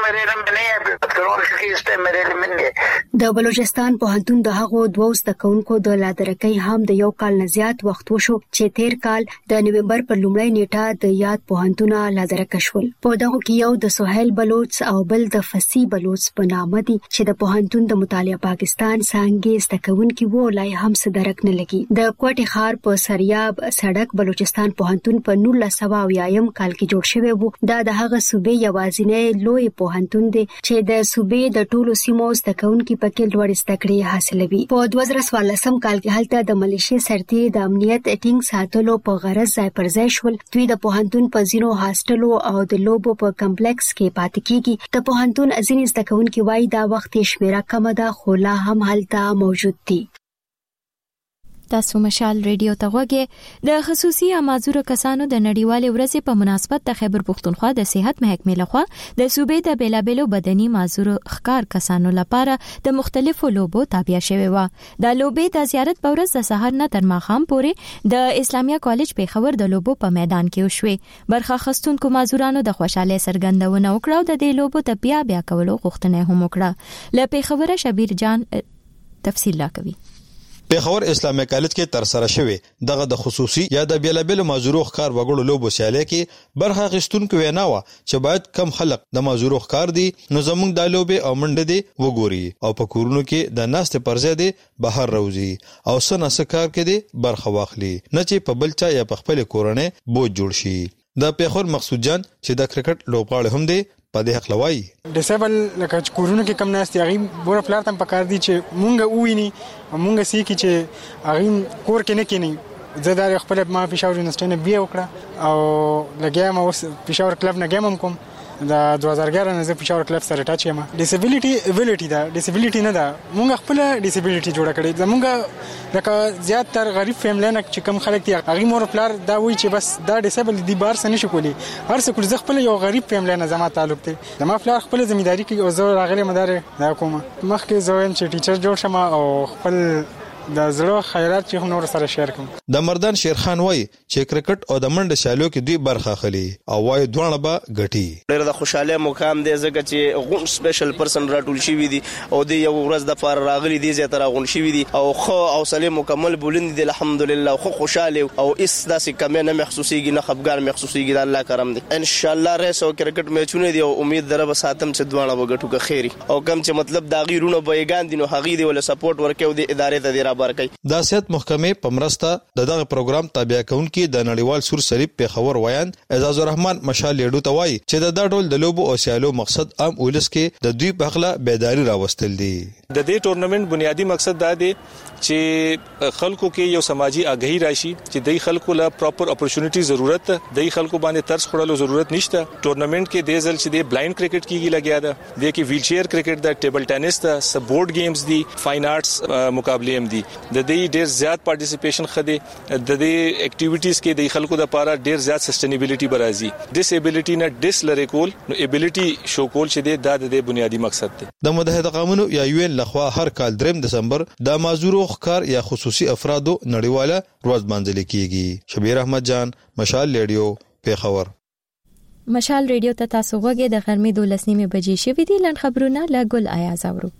د بلوچستان پوهنتون د هغو دوه زدهکونکو د لادرکۍ هم د یو کال نه زیات وخت وشو چې تیر کال د نومبر پر لومړۍ نیټه د یاد پوهنتون لادرکه شول. په دغه کې یو د سهیل بلوچ او بل د فصیح بلوچ په نامه دي چې د پوهنتون د مطالعه پاکستان څنګه زدهکونکي وولای هم صدرک نه لګي. د کوټي خار په سریاب سړک بلوچستان پوهنتون په 1900 کال کې جوړ شوی وو. دا د هغه صوبې یوازینی لوی پوهنتون دی چې د صوبې د ټولو سیمو زدهکونکي پکې لوړ زده کړې حاصلوي. په 2014 کال کې هلته د ملیشیا سرتیري د امنیت ټینګ ساتلو په غرض ځای پر ځای شول. دوی د پوهنتون په ځینو هاستلو او د لوبو په کمپلیکس کې پاتې کیږي. د پوهنتون ځینې زده کوونکي وایي دا وخت شمیره کم ده خو لا هم هلته موجود دي. تاسو مشال ریډیو ته غوږی. د خصوصي معذور کسانو د نړیوالې ورځې په مناسبت د خیبر پښتونخوا د صحت محکمې لخوا د صوبې د بیلابېلو بدني معذور ښکار کسانو لپاره د مختلفو لوبو تابع شوی و. د لوبې د زیارت په ورځ د سحر نه تر ماښام پورې د اسلامیه کالج پیښور د لوبو په میدان کې وشوي. برخه اخیستونکو معذورانو د خوشاله څرګندونه وکړه او د دې لوبو ته بیا کولو غوښتنه هم وکړه. له پیښور شبیر جان تفصیل لا کوي. پیښور اسلامي کالج کې تر سره شوی دغه د خصوصي یا د بیلابېلو معذورو ښکار وګړو لوبو سیالي کې برخه اخیستونکو وینا و چې باید کم خلک د معذورو ښکار دي نو زموږ د لوبې او منډه دي وګوري او په کورونو کې د ناست پرځې دي بهر روزي او سنه سکار کې دي برخه واخلي نه چې په بلچا یا په خپل کورنۍ بوج جوړ شي. د پیښور مقصود جان چې د کرکټ لوبغاړي هم دي په دې حق لوي. ډیسیبل لکه کورونه کې کم ناست یغي بور پلار تم پکار دي چې مونږ وویني مونږ سې کی چې هغه کور کې نه کینی زه د خپل ما پېښور یونیورسيټي نه بیا وکړه او لګیا ما اوس پېښور کلب نه ګیم کوم د 2011 نه زه پېښور کلب سره ټاچ یم. ډیسیبিলিټي دا ډیسیبিলিټي نه ده مونږ خپل ډیسیبিলিټي جوړه کړې زمونږ لکه زیات تر غریب فیملی نه چې کم خلک دي هغه مور پلار دا وایي چې بس دا ډیسیبل دي بار سن شي کولی هر څه کول زه خپل یو غریب فیملی نه زما تعلق دی زما پلار خپل ځمېداري کوي او زه راغلی مدار دا کوم مخکې زه وایم چې ټیچر جوړ شم او خپل د زړه خیرات چې نور سره شیر کوم. د مردان شیرخان وای چې کرکټ او د منډه سیالو کې دوی برخه اخلي او وای دوه به غټي. ډېر د خوشاله مقام دی ځکه چې غون سپیشل پرسن راټول شي وي دي او د یو ورځ د فار راغلي دي زه تر غون شي وي دي او خو او سلیم مکمل بولند دي الحمدلله خو خوشاله او اس داسې کمه نه محسوسيږي نه خفګار محسوسيږي د الله کرم دي. ان شاء الله ریس او کرکټ میچونه دي او امید درب ساتم چې دوه به غټو که خیری او کم چې مطلب دا غیرونه به ګاندینو هغه دی ول سپورټ ورکو د ادارې ته دی را ورکړي. د سیاست محکمې په مرسته دغه پروګرام تابع کونکي د نړیوال سور صلیب په خبر وایان اعزاز الرحمن مشال لیډو ته وایي چې د ډول د لوبو او سیالو مقصد عام ولس کې د دوی په خلا بیداری راوستل دي. د دې ټورنمنت بنیادی مقصد دا دی چې خلکو کې یو سماجی آگاهی راشي چې د خلکو لا پراپر اپورچونټی ضرورت ده، د خلکو باندې ترس خړلو ضرورت نشته. ټورنمنت کې د ځل چې د بلایند کرکټ کیږي لګیا ده، د کې ویل چیر کرکټ ده، ټیبل ټینس ده، سپورټ گیمز دي، فاین آرټس مقابله هم دي. د دې ډیر زیات پارټیسیپیشن خدي د دې اکټیویټیز کې د خلکو د لپاره ډیر زیات سسټینیبিলিټي برازي. ډیسابিলিټي نه ډیس لری کول نو ایبিলিټي شو کول چې د بنیادی مقصد دی. د متحده قومونو یا یو ان لخوا هر کال 3 دسمبر د معذورو ښکار یا خصوصي افرادو نړیواله ورځ منځل کیږي. شبیر احمد جان، مشال ریډیو، پیښور. مشال ریډیو ته تاسو غوږی د غرمې 12 بجې شوې دي. لن خبرونه لا ګل ایاز اورو.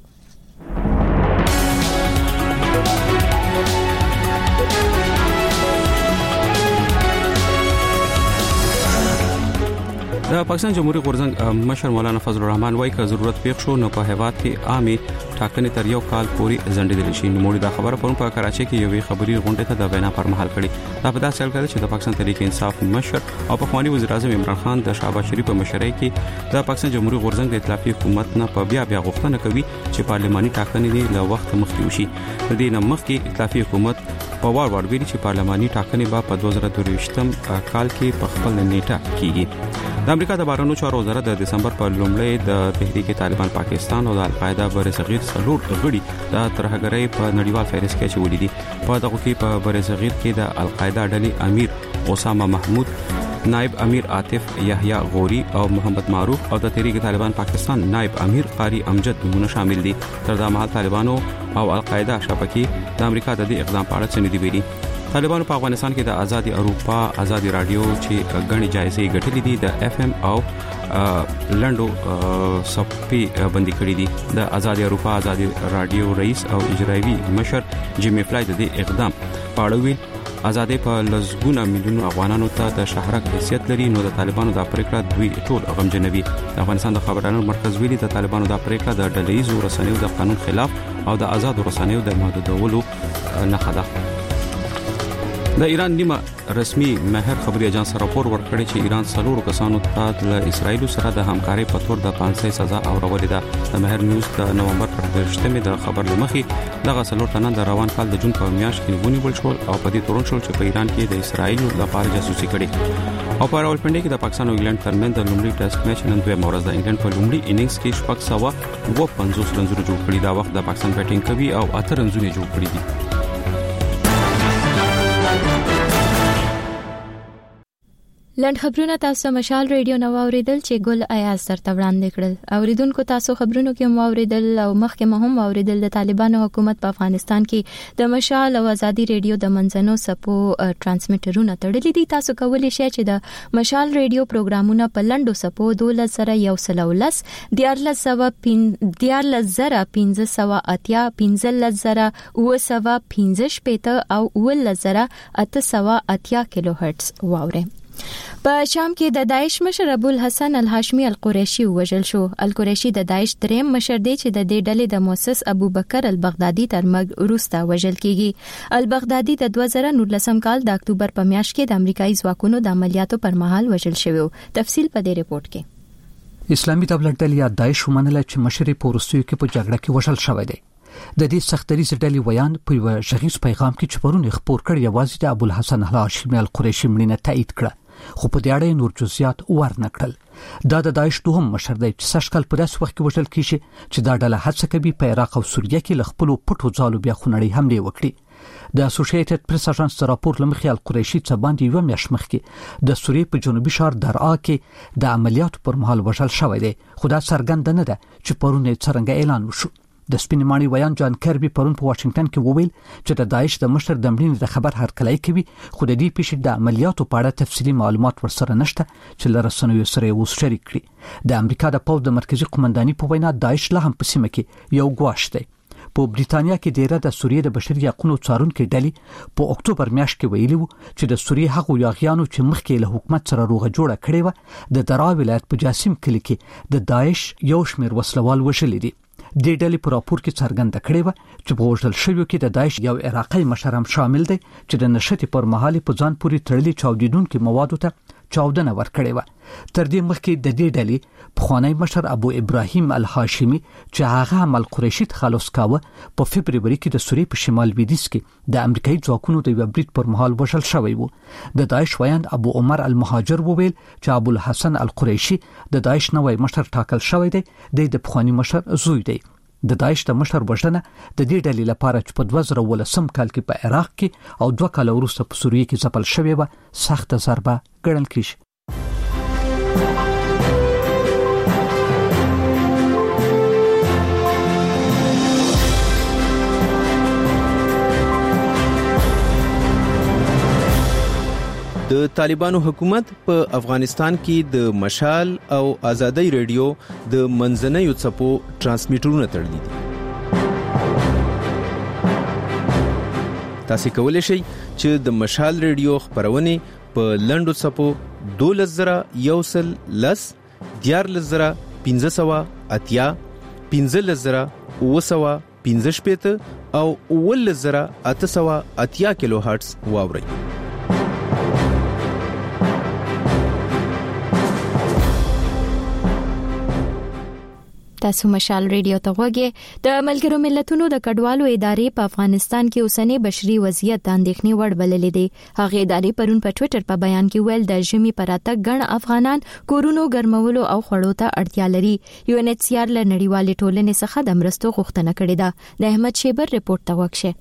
د پاکستان جمهوریت غورځنګ مشر مولانا فضل الرحمن وايي که ضرورت پیښ شو نو په هیواد کې عامه ټاکنې تر یو کال پورې ځنډېدل شي. نو دا خبره پرون په کراچي کې یوې خبري غونډه ته د وینا پر مهال کړي. دا په داسې حال کې چې د پاکستان تحریک انصاف مشر او پخوانی وزیر اعظم عمران خان د شهباز شریف په مشرۍ کې د پاکستان جمهوریت غورځنګ د ائتلافي حکومت نه په بیا غوښتنه کوي چې پارلماني ټاکنې له وخت مخکې وشي. د دې نه مخکې ائتلافي حکومت په وار ویلي چې پارلماني ټاکنې به په 2023 کال کې په خپل نیټه کیږي. د امریکا د بهرنیو چارو وزارت د دسمبر په لومړۍ د تحریک طالبان پاکستان او د القاعده برصغیر څلور غړي د ترهګرۍ په نړیوال فهرست کې چولې دي. په دغه کې په برصغیر کې د القاعده ډلې امیر اسامه محمود، نائب امیر عاطف یحیی غوري او محمد معروف او د تحریک طالبان پاکستان نائب امیر قاری امجد نمونه شامل دي. تر دا مهال طالبانو او القاعده شبکې د امریکا د دې اقدام په اړه څه نه دی ویلي. طالبانو په افغانستان کې د آزادي اروپا، آزادي رادیو چې غني جایزې ګټلې دي، د اف ام او لندو سپي بندي کړې دي. د آزادي اروپا، آزادي رادیو رئیس او اجرایي مشر جیمی فلای د دې اقدام په اړه ویل آزادي په لزګونه میلیونو افغانانو ته د شهرک حیثیت لري. نو د طالبانو د پریکړه دوی ټول غمجنوي. د افغانستان د خبرانو مرکز ویلي د طالبانو د پریکړه د ډلهیزو رسنیو د قانون خلاف او د آزاد رسنیو د محدودولو نه خده. د ایران نیمه رسمي مهر خبري اجانس راپور ورکړی چې ایران 3 کسانو ته له اسرایل سره د همکارۍ په تور د 500 سزا اورولې ده. د مهر نیوز د نومبر پر 28 د خبر لمخې دغه 3 تنان د روان کال د جون په میاشت کې ونیول شول او په دې تورن شول چې په ایران کې د اسرایل لپاره جاسوسي کړې. او په راولپنډي کې د پاکستان او انګلند ترمنځ د لومړي ټیسټ میچ نن دوه مورز د انګلند په لومړي اننګز کې شپږ سوا 50 رنونه جوړ کړي. دا وخت د پاکستان بیټینګ کوي او 8 رنونه جوړ کړي دي. لند خبرونه تاسو مشال ریډیو نو اوریدل چې ګل ایاز ترته وړاندې کړل. اوریدونکو تاسو خبرونو کې مو اوریدل او مخکې هم اوریدل د طالبانو حکومت په افغانستان کې د مشال او آزادي ریډیو د منځنو سپو ترانسمیټرونه تړلې دي. تاسو کولی شئ چې د مشال ریډیو پروګرامونه په لندو سپو 1210 او 11880 کیلو هرتز واوري. په شام کې د داعش مشر ابو الحسن الهاشمي القریشي وژل شو. القریشي د داعش دریم مشر دی چې د دې ډلې د مؤسس ابو بکر البغدادي تر مرګ وروسته وژل کیږي. البغدادي د 2019 کال د اکتوبر په میاشت کې د امریکایي ځواکونو د عملیاتو پر مهال وژل شوی. تفصیل په دې ریپورت کې. اسلامي دولت ډلې یا داعش ومنله چې مشر په روسیو کې په جګړه کې وژل شوی دی. د دې سختري ډلې ویان په یو شغیز پیغام کې چې پرون خبر کړ یوازې د ابو الحسن الهاشمي القریشي مړینه تایید کړه، خو په دې اړه نور جزئیات ورنکړل. دا د داعش دوهم مشر دی چې سشکل په داس وخت کې وژل کیږي چې دا ډله هڅه کوي په عراق او سوریه کې ل خپل پټو ځالو بیا خونړی حمله وکړي. د اسوسییټډ پریس اژانس راپور لمخې القریشي څه باندې یو میاشت مخکې د سوریې په جنوبي ښار درعا کې د عملیاتو پر مهال وژل شوی دی، خو دا څرګند نه ده چې پرون یې څنګه اعلان وشو. د سپینمانی ویان جان کربي پرون په واشنگټن کې وویل چې د داعش د مشر د مړینې د خبر هرکلی کوي، خو د دې پیښې د عملیاتو په اړه تفصیلي معلومات ورسره نشته چې له رسنیو سره اوس شریک کړي. د امریکا د پوځ د مرکزی قومنداني په وینا داعش لا هم په سیمه کې یو ګواښ دی. په بریتانیا کې ډیره د سوریې د بشري حقوقو څارونکو ډلې په اکتوبر میاشت کې ویلي وو چې د سوریې هغو یاغیانو چې مخکې له حکومت سره روغه جوړه کړې و د درعا ولایت په جاسم کلی کې د داعش یو شمېر وسلوال وژلي دي. د ډلې په راپور کې څرګنده کړې و چې په وژل شویو کې د داعش یو عراقي مشر هم شامل دی چې د نشټي پر مهال په ځان پورې تړلي چاودیدونکو موادو ته چاودنه ورکړې و. تر دې مخکې د دې ډلې پخوانی مشر ابو ابراهیم الهاشمي چې هغه هم القریشي تخلص کاوه په فبرवरी کې د سوریې په شمال لویدیځ کې د امریکایي ځواکونو د یو برید پر مهال وژل شوی و. د داعش ویاند ابو عمر المهاجر وویل چې ابو الحسن القریشي د داعش نوې مشر ټاکل شوی دی د پخوانی مشر زوی دی. د داعش د مشر وژنه د دې ډلې لپاره چې په 2018 کال کې په عراق کې او 2 کال وروسته په سوریه کې ځپل شوې و سخت ضربه ګڼل کیږي. د طالبانو حکومت په افغانستان کې د مشال او آزادۍ رادیو د منځنیو څپو ترانسمیټرونه تړلي دي. تاسو کولی شئ چې د مشال رادیو خبرونه په لنډو څپو 12110 14580 15015 او 11880 کیلو هرتز واورئ. تاسو مشال ریډیو ته غوږی. د ملګرو ملتونو د کډوالو ادارې په افغانستان کې اوسنی بشري وضعیت د اندېښنې وړ بللې دي. هغه ادارې پرون په ټوئیټر په بیان کې ویل د ژمي پر اتګ ګڼ افغانان کورونو ګرمولو او خړو ته اړتیا لري. UNHCR له نړیوالې ټولنې څخه د مرستو غوښتنه کړې ده. د احمد شیبر رپورټ ته وکشه.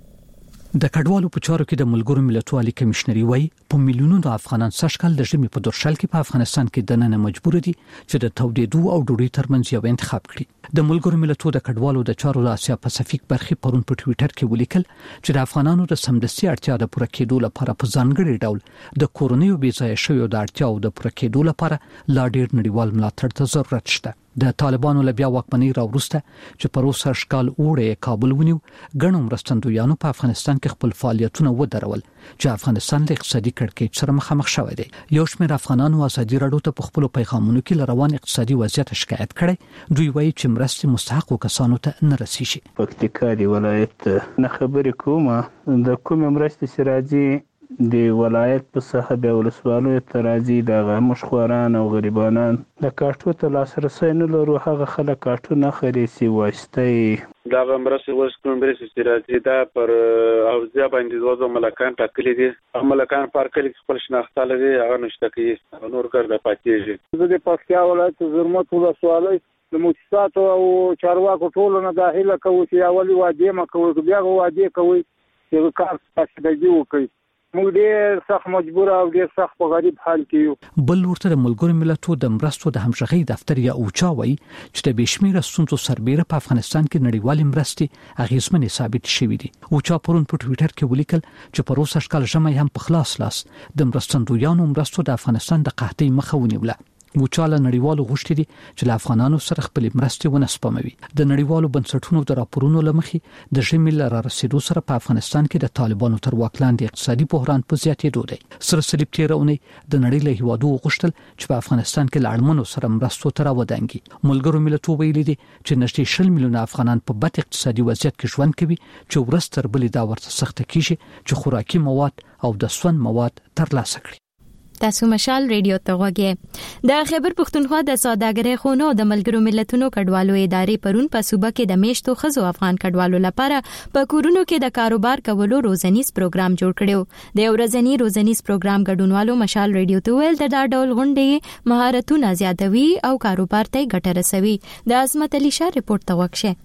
د کډوالو په چارو کې د ملګرو ملتونو عالی کمشنري وایي په میلیونونو افغانان سږکال د ژمي په دورشل کې په افغانستان کې دننه مجبور دي چې د تودېدو او ډوډۍ ترمنځ یو انتخاب کړي. د ملګرو ملتونو د کډوالو د چارو د اسیا پاسفیک برخې پرون په ټوئیټر کې ولیکل چې د افغانانو د سمدستي اړتیا د پوره کېدو لپاره په ځانګړي ډول د کورونیو بې ځای شویو د اړتیاو د پوره کېدو لپاره لا ډېر نړیوال ملاتړ ته ضرورت شته. د طالبانو له بیا واکمنۍ راوروسته چې پر اوسه ښکال اوړی کابل ونیو ګڼو مرستندویانو په افغانستان کې خپل فعالیتونه ودرول چې افغانستان له اقتصادي کړکېچ سره مخامخ شوی دی. یو شمېر افغانانو ازادي راډیو ته په خپل پیغامونو کې روان اقتصادي وضعیت شکایت کړي. دوی وایي چې مرستې مستحقو کسانو ته نه رسیږي. پکتیکا دی ولایت نه خبرې کومه د کوم مرستې سراجي د ولایت په صاحب ولسوالۍ ترازی د مشخوران او غریبانان د کارټو ته لاسرسي نه لرو. هغه خلک کارټو نه خري سي واسطه دا مرسته ورسکون برسي سراجي دا پر اوځه باندې دوه ملکان ټاکلي دي. ملکان پارکلي خپل شناخته لري هغه نشته کوي نور کار د پاتېږي. د پکتیا ولایت زرمت ولسوالۍ د مؤسساتو او چارواکو ټولو نه داخله کوي چې اولي واجب ما کوي بیا واجب کوي چې کار تاسو کوي. موږ ډېر سخت مجبور او ډېر سخت په غریب حال کې یو. بل ورته د ملګرو ملتونو د مرستو د همغږي دفتر یا اوچا وایي چې د بشمیره ستونزو سربېره په افغانستان کې نړیوالې مرستې اغیزمنې ثابت شوې دي. اوچا پرون په ټوئیټر کې ولیکل چې په روسه ښکال ژمي هم په خلاص لاس د مرستندویانو مرستو د افغانستان د قحطۍ مخه ونیوله. وچاله نړیوالو غوښتي دي چې له افغانانو سره خپل مرستې ونه سپموي. د نړیوالو بنسټونو د راپورونو لمخې د ژمي لاره رسیدو سره په افغانستان کې د طالبانو تر واک لاندې اقتصادي بحران په زیاتېدو دی. سره صلیب تیرونی د نړۍ له هیوادو غوښتل چې په افغانستان کې لاړمنو سره مرستو تر ودانګي. ملګرو ملتونو ویلي دي چې نږدې 100 میلیونه افغانان په بد اقتصادي وضعیت کې ژوند کوي چې ورځ تر بلې دا ورته سخته کیږي چې خوراکي مواد او د سون مواد ترلاسه کړي. تاسو مشال ریډیو ته غوږی. د خیبر پښتونخوا د سوداګرۍ خونو د ملګرو ملتونو کډوالو ادارې پرون په صوبه کې د میشتو خزو افغان کډوالو لپاره په کورونو کې د کاروبار کولو روزنیز پروګرام جوړ کړو. د ورځنی روزنیز پروګرام ګډونوالو مشال ریډیو ته ویل د ډول غونډې مهارتونه زیاتوي او کاروبار ته ګټه رسوي. د عظمت علي شاه رپورټ ته وکشه.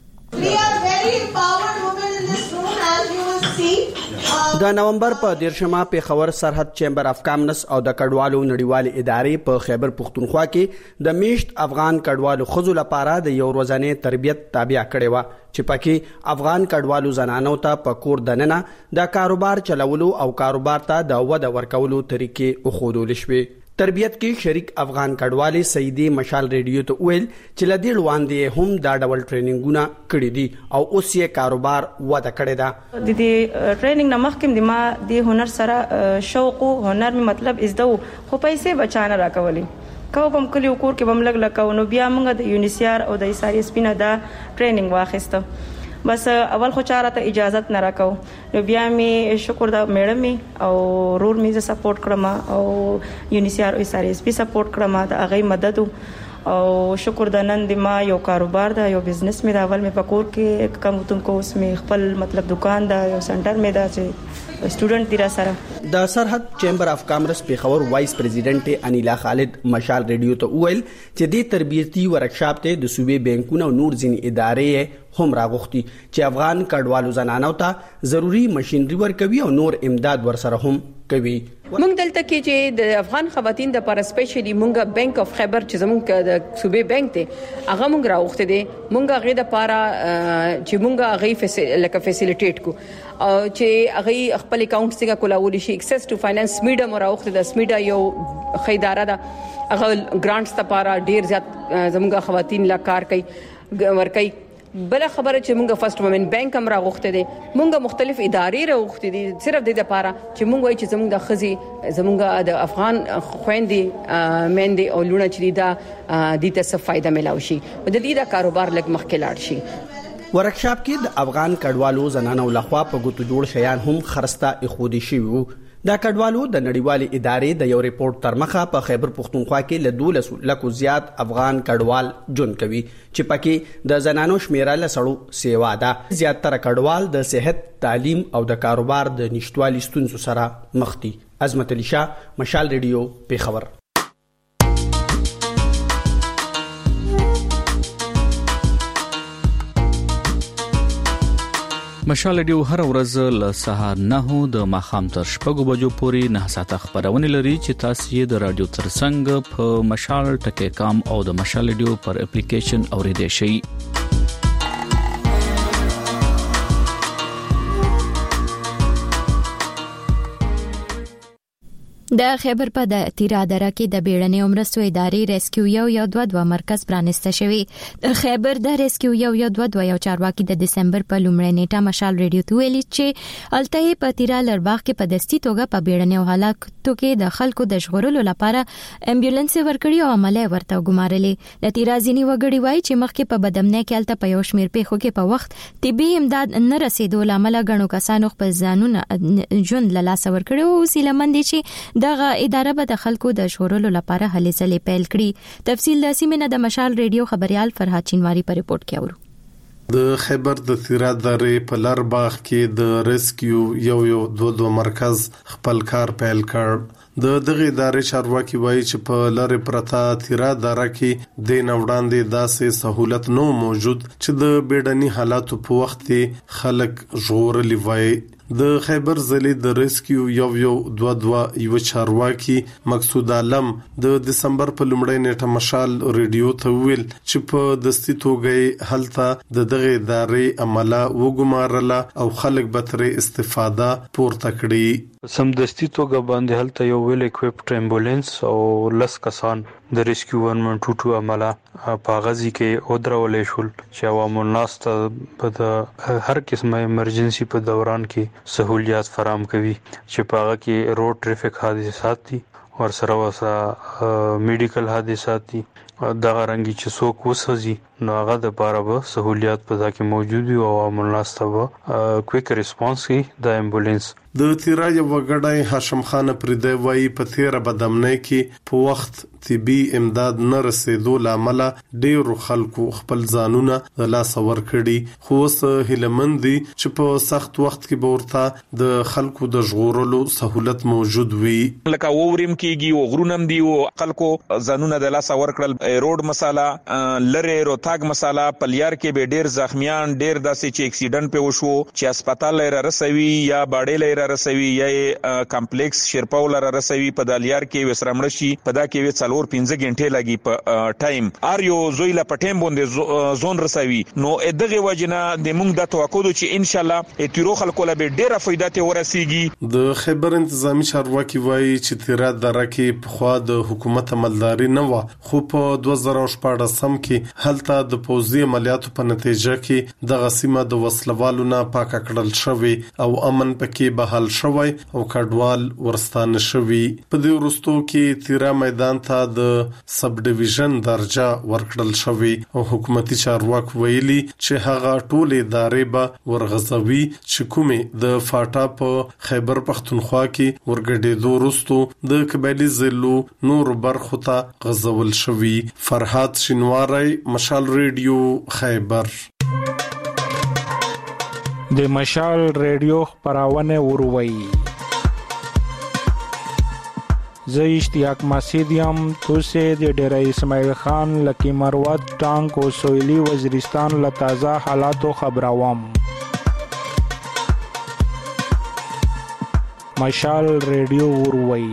د نومبر په 13مه پیښور سرحد چیمبر اف کامرس او د کډوالو نړیوال ادارې په خیبر پښتونخوا کې د میشت افغان کډوالو خزو لپاره د یو ورځنی تربیت تابع کړي و چې پکې افغان کډوالو زنانو ته په کور دننه د کاروبار چلولو او کاروبار ته د وده ورکولو طریقې وښودل شوې. تربیت کې شریک افغان کډوالې سیدی مشال ریډیو ته ویل چې لدی وړاندې هم دا ډول ټریننګونه کړي دي او اوس یې کاروبار وده کړی دا. د دې ټریننګ نه مخکې د ما د هنر سره شوق او هنر می مطلب از دو خو پیسې بچانه راکولې کو بم کلی کور کې بم لګ لکاو نو بیا موږ د یونیسیار او د ایساری سپینه دا ټریننګ واخیسته. بس اول خو چاره ته اجازه نه راکاو نو بیا می شکر دا میډم او رول می ز سپورټ کړم او یونیسیار او ایساری سپی سپورټ کړم دا هغه مدد او شکر د نن د ما یو کاروبار دا یو بزنس می دا اول می پکور کې کوم تم کو اس می خپل مطلب دکان دا یو سنټر می دا چې سټوډنټ دی را سره. د سرحد چیمبر اف کامرس پیښور وایس پریزیډنټ انیلا خالد مشال ریډیو ته وویل چې د تربیتی ورکشاپ ته د صوبې بانکونو او نور ځینې ادارې هم راغوښتي چې افغان کډوالو زنانو ته ضروری ماشينري ورکوي او نور امداد ورسره هم کوي. مونږ دلته کې چې د افغان خواتین د پر سپیشلی مونږه بانک اف خیبر چې زمونږ د صوبې بانک ته هغه مونږ راوخته دي مونږه غي د پاره چې مونږه غي لکه فیسیلیټیټ کو او چې هغه خپل اکاونټ څنګه کولاول شي اکسس ټو فاینانس میډیا راوخته د سمیډا یو خیداره ده هغه ګرانټس ته پاره ډیر زیات زمونږه خواتین لا کار کوي ورکي. بل خبره چې مونږه فرست وومن بانک هم راغوښته دي مونږه مختلف ادارې راغوښته دي صرف د لپاره چې مونږ وایي چې زمونږ د خزي زمونږ د افغان خويندې مېندې او لونه چې دا د ته څه فائدہ ملاوي شي او د دې دا کاروبار لګ مخکې لاړ شي. ورکشاپ کې د افغان کډوالو زنانو لخوا په ګوتو جوړ شیان هم خرسته اخودي شي وو. دا کډوالو د نړیوالې ادارې د یو ریپورت تر مخه په خیبر پښتونخوا کې له 12 لکو زیات افغان کډوال ژوند کوي چې پکې د زنانو شمیره له سړو سیوا ده. زیاتره کډوال د صحت تعلیم او د کاروبار د نشټوالي ستونزو سره مخ دي. عظمت علي شاه مشال ریډیو پیښور. مشال ډیو هر ورځ له سهار 9 د ماخام تر شپږ بجو پورې 9 ساعته خبرونه لري چې تاسو یې د رادیو ترڅنګ په مشال ټکی کام او د مشال ډیو پر اپلیکیشن اوریدئ شئ. د خیبر په د تیرا دره کې د بیړنۍ عمرستو ادارې ریسکیو یو 22 مرکز پرانسته شوی. د خیبر د ریسکیو یو 22 یو چارواکي د دسمبر په لومړۍ نیټه مشال ریډیو ته ویلي چې الته په تیرا لرباغ کې په دستي توګه په بیړنۍ حالاتو کې د خلکو د ژغورلو لپاره امبولانس ورکړي او عمله ورته ګمارلې. د تیرا ځینی وګړي وایي چې مخکې په بدمنه کې الته په یو شمیر پیښو کې په وخت طبي امداد نه رسیدو لامل غنو کسانو خپل ځانونه ژوند له لاس ورکړي او سیلمن دي چې دغه اداره به د خلکو د ژغورلو لپاره هلې ځلې پیل کړي. تفصیل د سیمه د مشال ریډیو خبريال فرهاد چینواری په ریپورت کې اورو. د خیبر د تیرا درې په لرباغ کې د ریسکیو یو 22 مرکز خپل کار پیل کړ. د دغه ادارې چارواکي وایي چې په لری پرتا تیرا دره کې د نوړاندې داسې سہولت نو موجود چې د بیړني حالاتو په وخت کې خلک ژغورلي وای. د خیبر ضلع د ریسکیو یو 22 یو چارواکي مقصود عالم د دسمبر په لومړۍ نیټه مشال ریډیو ته ویل چې په دستي توګه هلته د دغه ادارې عمله وګمارله او خلک به تر استفاده پورته کړي. سمدستي توګه باندې هلته یو ویل اکوپډ امبولانس او لس کسان د ریسکیو 122 عمله په غزي کې او درولې شول چې عوامو الناس ته په هر قسمه ایمرجنسي په دوران کې سہولیات فراهم کوي چې په هغه کې روډ ټریفیک حادثات دي ورسره میډیکل حادثات دي دغه رنګي چې څوک وسوځي نو هغه د لپاره به سہولیات په ځکه موجود وي او عوامو الناس ته کویک ریسپانس کوي د امبولانس. د تیرا یو وګړی هاشم خان پردی وایي په تیر بدمنه کې په وخت طبي امداد نه رسیدو لامل ډیرو خلکو خپل ځانونه د لاس ور کړي خو څه هلمندي چې په سخت وخت کې ورته د خلکو د ژغورلو سہولت موجود وي. لکه وورم کېږي او غرونم دی او خلکو ځانونه د لاس ور کړل. روډ مساله لره روتاګ مساله پلیار کې به ډیر زخمیان ډیر داسې چې اکسیډنټ په وشو چې هسپتال لري رسوي یا باډې لري رسوي یا کمپلیکس شیرپاول لري رسوي په دالیار کې وسرمړ شي په دا کې وڅلور 15 غنټه لګي په ټایم ار یو زویلا پټیم باندې زون رسوي. نو دغه وجنه د موږ د توقع چې ان شاء الله تیرو خلکو له ډیره فائدہ ته ورسیږي. د خیبر انتظامی چارواکي وایي چې تیرا دره کې په خوا د حکومت عملداري نه و خو په 2014 کې هلته د پوزي عملیاتو په نتیجه کې د غسیمه د وسلوالو نه پاک کړل شوی او امن پکې حل شوی او کډوال ورستانه شوی. په دې وروستو کې تیرا میدان ته د سب ډیویژن درجه ورکړل شوی او حکومتي چارواکي ویلي چې هغه ټول ادارې به ورغځوي چې کومه د فاټا په خیبر پختونخوا کې ورګډېدو وروستو د قبایلی ضلعو نور برخو ته غځول شوی. فرحات شینواری، مشال ریډیو، خیبر. د مشال ریډیو خبرونه وروي. زه اشتیاق مسیدیم توسه د ډیره اسماعیل خان لکی مروت ټانک او سویلی وزیرستان له تازه حالاتو خبروم. مشال ریډیو وروي.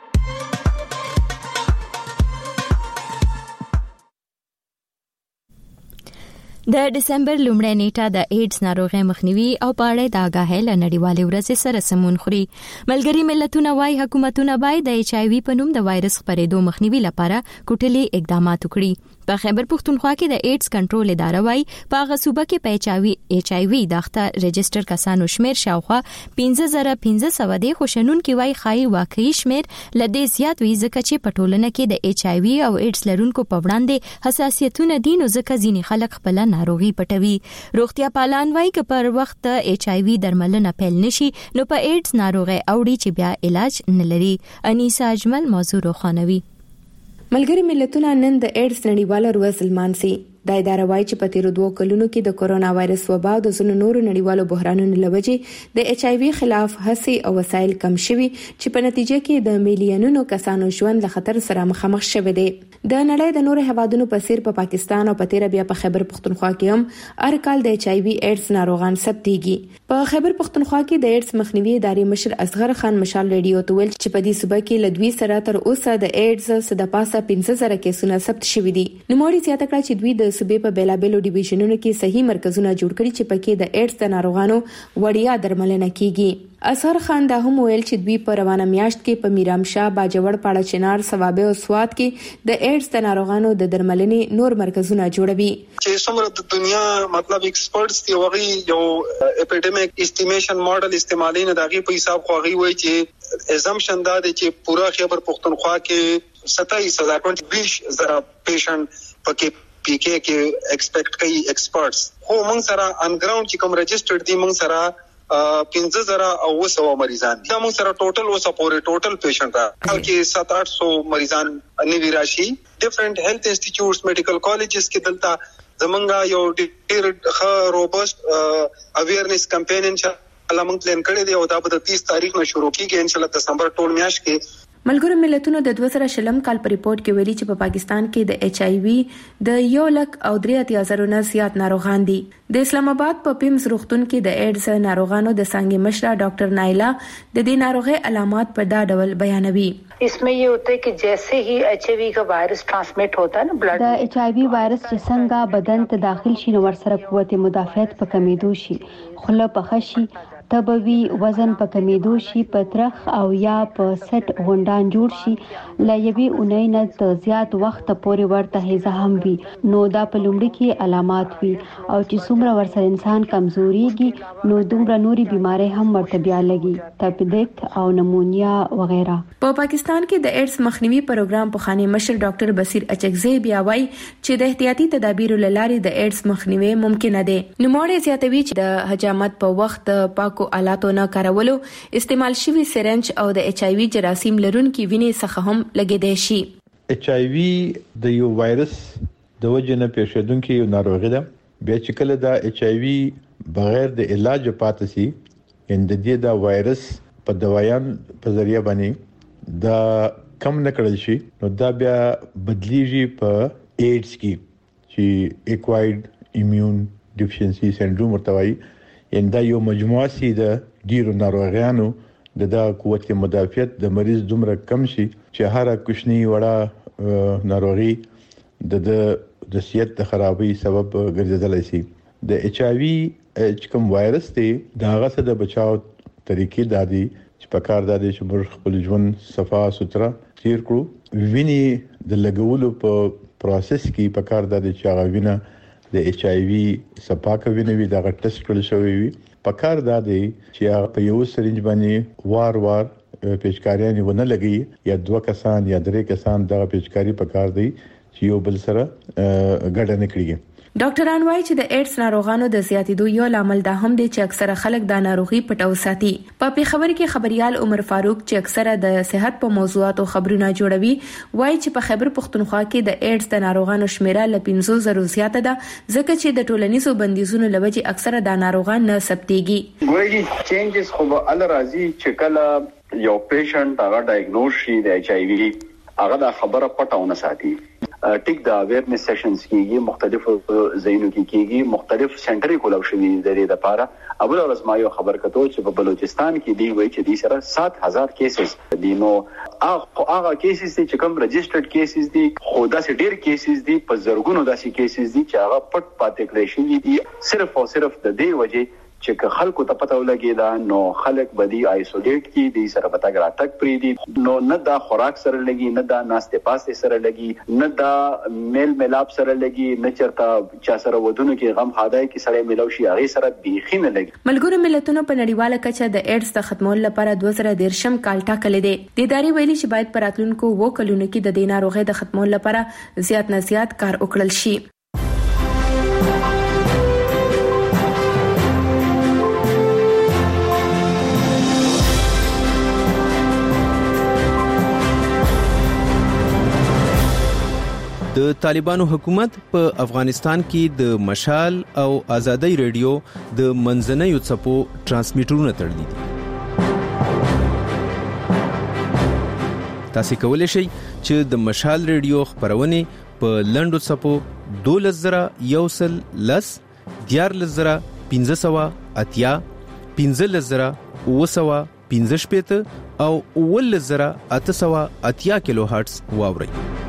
د ډسمبر لومړۍ نیټه د ایډز ناروغي مخنیوي او پاړې د آګاهۍ له نړیوالې ورځې سره سمون خوري. ملګری ملتونه وايي حکومتونه باید د ایچ آی وی په نوم د وایرس خپرېدو مخنیوي لپاره کوټلي اقدامات وکړي. په خیبر پختونخوا کې د ایډز کنټرول اداره وايي په هغه صوبه کې په ایچ آی وی دغه رجستر کسانو شمیر شاوخوا 15500 دی، خو شنونکي وايي خای واقعي شمیر لدې زیات وي ځکه چې په ټولنه کې د ایچ آی وی او ایډز لرونکو په وړاندې حساسیتونه دي، نو ځکه ځینې خلک خپل ناروغي پټوي. روغتیا پالان وايي چې پر وخت ایچ آی وی درملنه پیل نشي نو په ایډز ناروغي اوړي چې بیا علاج نه لري. انیسا اجمل موضوع روښانوي. ملګری ملتونه نن د ایډز نړیواله ورځ لمانځي. د اداره وايي چې په تیرو 2 کلونو کې د کورونا وایرس وبا او د ځینو نورو نړیوالو بحرانونو لوجې د ایچ آی وی خلاف هڅې او وسایل کم شوي چې په نتیجه کې د میلیونونو کسانو ژوند له خطر سره مخامخ شوی دی. د نړۍ د نورو هیوادونو په څیر په پاکستان او په تیر بیا په خیبر پختونخوا کې هم هر کال د ایچ آی وی ایډز ناروغان ثبتېږي. په خیبر پختونخوا کې د ایډز مخنیوي ادارې مشر اصغر خان مشال ریډیو ته ویل چې په دې صوبه کې لدوی سره تر اوسه د ایډز صد پاسه 15000 کیسونه ثبت شوي دي. نوموړي زیاته کړه چې دوی د صوبې په بیلابېلو ډیویژنونو کې صحیح مرکزونه جوړ کړي چې پکې د ایډز د ناروغانو وړیا درملنه کیږي. اصغر خان دا هم ویل چې دوی په روانه میاشت کې په میرامشاه، باجوړ، پاړه چنار، ثوابه او سواد کې د ایډز د ناروغانو د درملنې نور مرکزونه جوړوي. چې څومره د دنیا مطلب ایکسپرټس دی وغي یو اپیډیمیک استیمیشن ماډل استعمالي نه دغه په حساب خوغي وای چې ازمپشن دا دی چې پورا خیبر پختونخوا کې 27000 پیشنټ پکې پی کې کې ایکسپیکټ کوي ایکسپرټس. خو موږ سره ان ګراوند چې کوم رجسټرډ دي موږ سره 15000 او 200 مریضان دي. دا موږ سره ټوټل وسه پورې ټوټل پیشنټ را کې 700-800 مریضان نیوی راشي. ډیفرنٹ هیلث انسټیټیوټس، میډیکل کالجز کې دلته زمونږه یو ډېر ښه روبست اویرنس کمپین انشاءالله موږ پلان کړی دی او دا به 30 تاریخ نه شروع کیږي انشاءالله دسمبر ټول میاشت کې. ملګرو ملتونو د 2020 کال په ریپورت کې ویلي چې په پاکستان کې د ایچ آی وی د 1,83,000 نه زیات ناروغان دي. د اسلام آباد په پیمز روغتون کې د ایډز ناروغانو د څنګه مشره ډاکټر نایلا د دې ناروغي علامات په دا ډول بیانوي. इसमें ये होता है कि जैसे ही एचआईवी का वायरस ट्रांसमिट होता है ना ब्लड د एचआईवी वायरस چې څنګه بدن ته داخل شي نو ورسره قوت مدافعت په کمیدو شي، خوله په خشي، تبوي وزن په کمیدو شي، پترخ او یا په سټ غونډان جوړ شي، لایوي اونۍ نه ته زیات وخت پورې ورته هیزه هم وي. نو دا په لومړي کې علامات وي او چې څومره ورسره انسان کمزوريږي نو دومره نوري بيمارۍ هم ورته بیا لګي، تپیدک او نمونیا وغیرہ. په پاکستان کې د ایډز مخنیوي پروګرام په خاني مشر ډاکټر بصیر اچکزی بیا وایي چې د احتیاطي تدابیرو لاري د ایډز مخنیوي ممکن دی. نوموړي زیاتوي چې د حجامت په وخت پاکو آلاتو نه کارولو، استعمال شوی سرنج او د ایچ آی وی جراثیم لرونکي وینې څخه هم لګیدای شي. ایچ آی وی د یو وایرس د وجې نه پیښیدونکي یو ناروغي ده. بیا چې کله دا ایچ آی وی بغیر د علاج پاتې شي، ان د دې دا وایرس په دوايان په ذریعہ باندې دا کم نه کړل شي نو دا بیا بدلیږي په ایډز کې چې ایکوایرډ ایمیون ډیفیشنسي سنډروم ورته وایي. ان دا یو مجموعه سي د ډیرو ناروغانو د قوت مدافعت د مریض دومره کم شي چې هر کوچنی وړه ناروغي د صحت د خرابۍ سبب ګرځیدلی شي. د ایچ آی وی چې کوم وایرس دی دا غسه د بچاو طریقې دادي چې په کار دادي چې موږ خپل ژوند صفا سوتره تیر کړو. ویني د لګولو په پروسس کې په کار دادي چې هغه وینه د ایچ آی وی سپاکه وینوي دا ټیسټ کړل شوی وي پکار دا دی چې په یو سرنج باندې وار پیچکاریان ونه لګي یا 2 کسان یا 3 کسان دا پیچکاری پکار دی چې یو بل سره ګډه نه کړي. ډاکټران وايي چې د ایډز ناروغانو د زیاتېدو یو لامل دا هم دی چې اکثره خلک دا ناروغي پټو ساتي. په پیښور کې خبريال عمر فاروق چې اکثره د صحت په موضوعاتو خبرونه جوړوي وايي چې په خیبر پښتونخوا کې د ایډز د ناروغانو شمیره ل 500 زیاته ده ځکه چې د ټولنیزو بندیزونو لوجه اکثره د ناروغان نه ثبتيږي. ګویا چینجز خو به ال راځي چې کله یو پیشنټ هغه ډایګنوز شي د ایچ ای وی هغه د خبره پټاونه ساتي. ټیک دا اویرنس سیشنز کیږي مختلف زینو کیږي مختلف سنټري کولاو شوی د دې لپاره. اول ورځ ما یو خبر کتو چې په بلوچستان کې دی وایي چې د سره 7000 کیسز دي. نو هغه کیسز چې کوم رجسټرډ کیسز دي خو دا سه ډیر کیسز دي په زرګونو داسې کیسز دي چې هغه پټ پاتې کړی شوی دي صرف او صرف د دې وجه چې خلکو ته پته ولګي دا نو خلک بدی آیسولیټ کی دي سره پتا ګراتک پری دي نو نه دا خوراک سره لګي نه دا ناشته پاسته سره لګي نه دا میل ملاب سره لګي نه چرته چا سره ودونو کې غم خادای کې سره ملو شي هغه سره بیخي نه لګي. ملګرو ملتونو په نړیواله کچه د ایډز د ختمولو لپاره 2013 کال ټاکلې دي. د ادارې ویلي چې باید پر راتلونکو 2 کلونو کې د دې ناروغۍ د ختمولو لپاره زیات نه زیات کار وکړل شي. د طالبانو حکومت په افغانستان کې د مشال او آزادۍ رادیو د منځنیو څپو ترانسمیټرونه تړلي دي. تاسو کولی شئ چې د مشال رادیو خبرونه په لندو څپو 12010 11500 15000 او 11880 کیلو هرتز واورئ.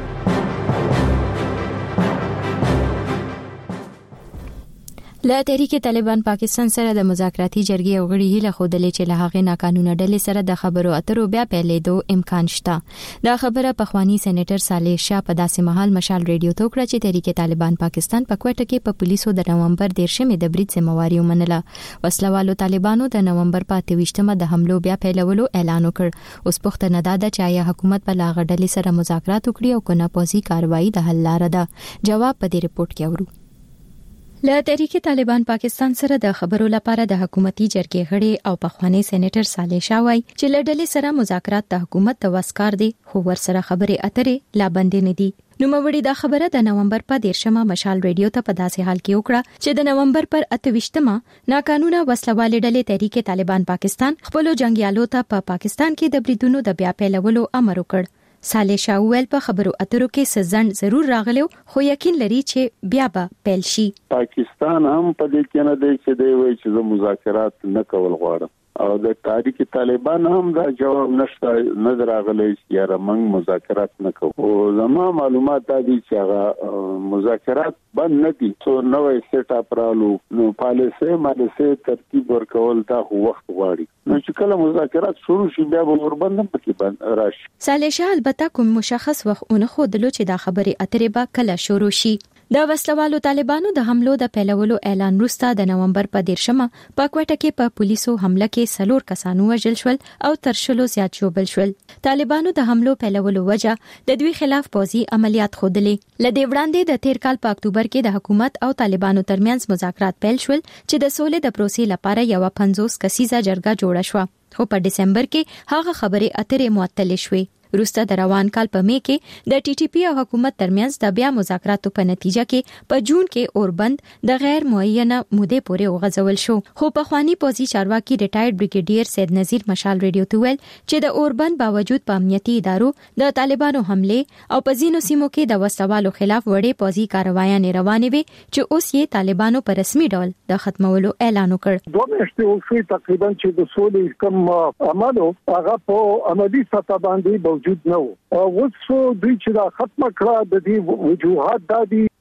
له تحریک طالبان پاکستان سره د مذاکراتي جرګې او غړي هله خودلې چې له هغه ناقانونه ډلې سره د خبرو اترو بیا پیلېدو امکان شته. دا خبره پخوانی سېنیټر صالح شاه په داسې مهال مشال رادیو ته وکړه چې تحریک طالبان پاکستان په کوټه کې په پولیسو د نومبر 13 د برید ذمہواری ومنله. وسلوالو طالبانو د نومبر 28 د حملو بیا پیلولو اعلان وکړ. اوس پوښتنه ده چې آیا حکومت په لاغه ډلې سره مذاکرات وکړي او کنه پوزي کاروایی د حل لاره ده؟ جواب په دې رپورت کې اورو. له تحریک طالبان پاکستان سره د خبرو لپاره د حکومتي جرګې غړي او پخوانی سېنیټر صالح شاه وايي چې له ډلې سره مذاکرات د حکومت د وسکار دي خو ور سره خبرې اترې لا بندې نه دي. نو موړي دا خبره د نومبر په 13 مشال رادیو ته په داسې حال کې وکړه چې د نومبر پر 28 ناقانونه وسلوال ډلې تحریک طالبان پاکستان خپل جنگیالو ته په پاکستان کې د بریدونو د بیا پیلولو امر وکړ. صالح شاه ویل په خبرو اترو کې سزن ضرور راغلو خو یقین لري چې بیا به پیل شي. پاکستان هم په دې کې نه دی چې دی وایي چې زه مذاکرات نه کول غواړم او د تحریک طالبان هم دا جواب نشته نه راغلی چې یاره موږ مذاکرات نه کوو. زما معلومات دي چې هغه مذاکرات بند نه دي څو نوې سیټ اپ رالو نو پالیسي ترتیب ورکول دا وخت غواړي نو چې کله مذاکرات شروع شي بیا به وربند پکې بند راشي. صالح شاه البته کوم مشخص وخت اون خو دلو چې دا خبره اترې به کله شروع شي. د وسلوالو طالبانو د حملو د پیلولو اعلان وروسته د نومبر په 13 په کوټه کې په پولیسو حمله کې 4 کسانو وژل شول او تر شلو زیات ژوبل شول. طالبانو د حملو پیلولو وجه د دوی خلاف پوځي عملیات خوده. لدې وړاندې د 13 کال په اکتوبر کې د حکومت او طالبانو ترمنځ مذاکرات پیل شول چې د سولې د پروسې لپاره یو 50 کسیزه جرګه جوړه شو خو په دسمبر کې هغه خبرې اترې معطل شوې. روسته د روان کال په می کې د ټي ټي پی او حکومت ترمنځ د بیا مذاکراتو په نتیجه کې په جون کې اوربند د غیر معینه مودې پورې وغځول شو. خو په خواني پوزي چارواکي ریټایرډ بریګیډیر سید نذیر مشال رادیو ته ویل چې د اوربند باوجود په امنیتي ادارو د طالبانو حمله او په ځینو سیمو کې د وسوالو خلاف وړې پوزي کاروایان روانې وي چې اوس یې طالبانو په رسمي ډول د ختمولو اعلان وکړ. دوه میاشتې وشوي تقریبا چې د سولې کوم عملو هغه په عملي سطح باندې موجود نه و. اوس دوی چې دا ختم کړه د دې وجوهات د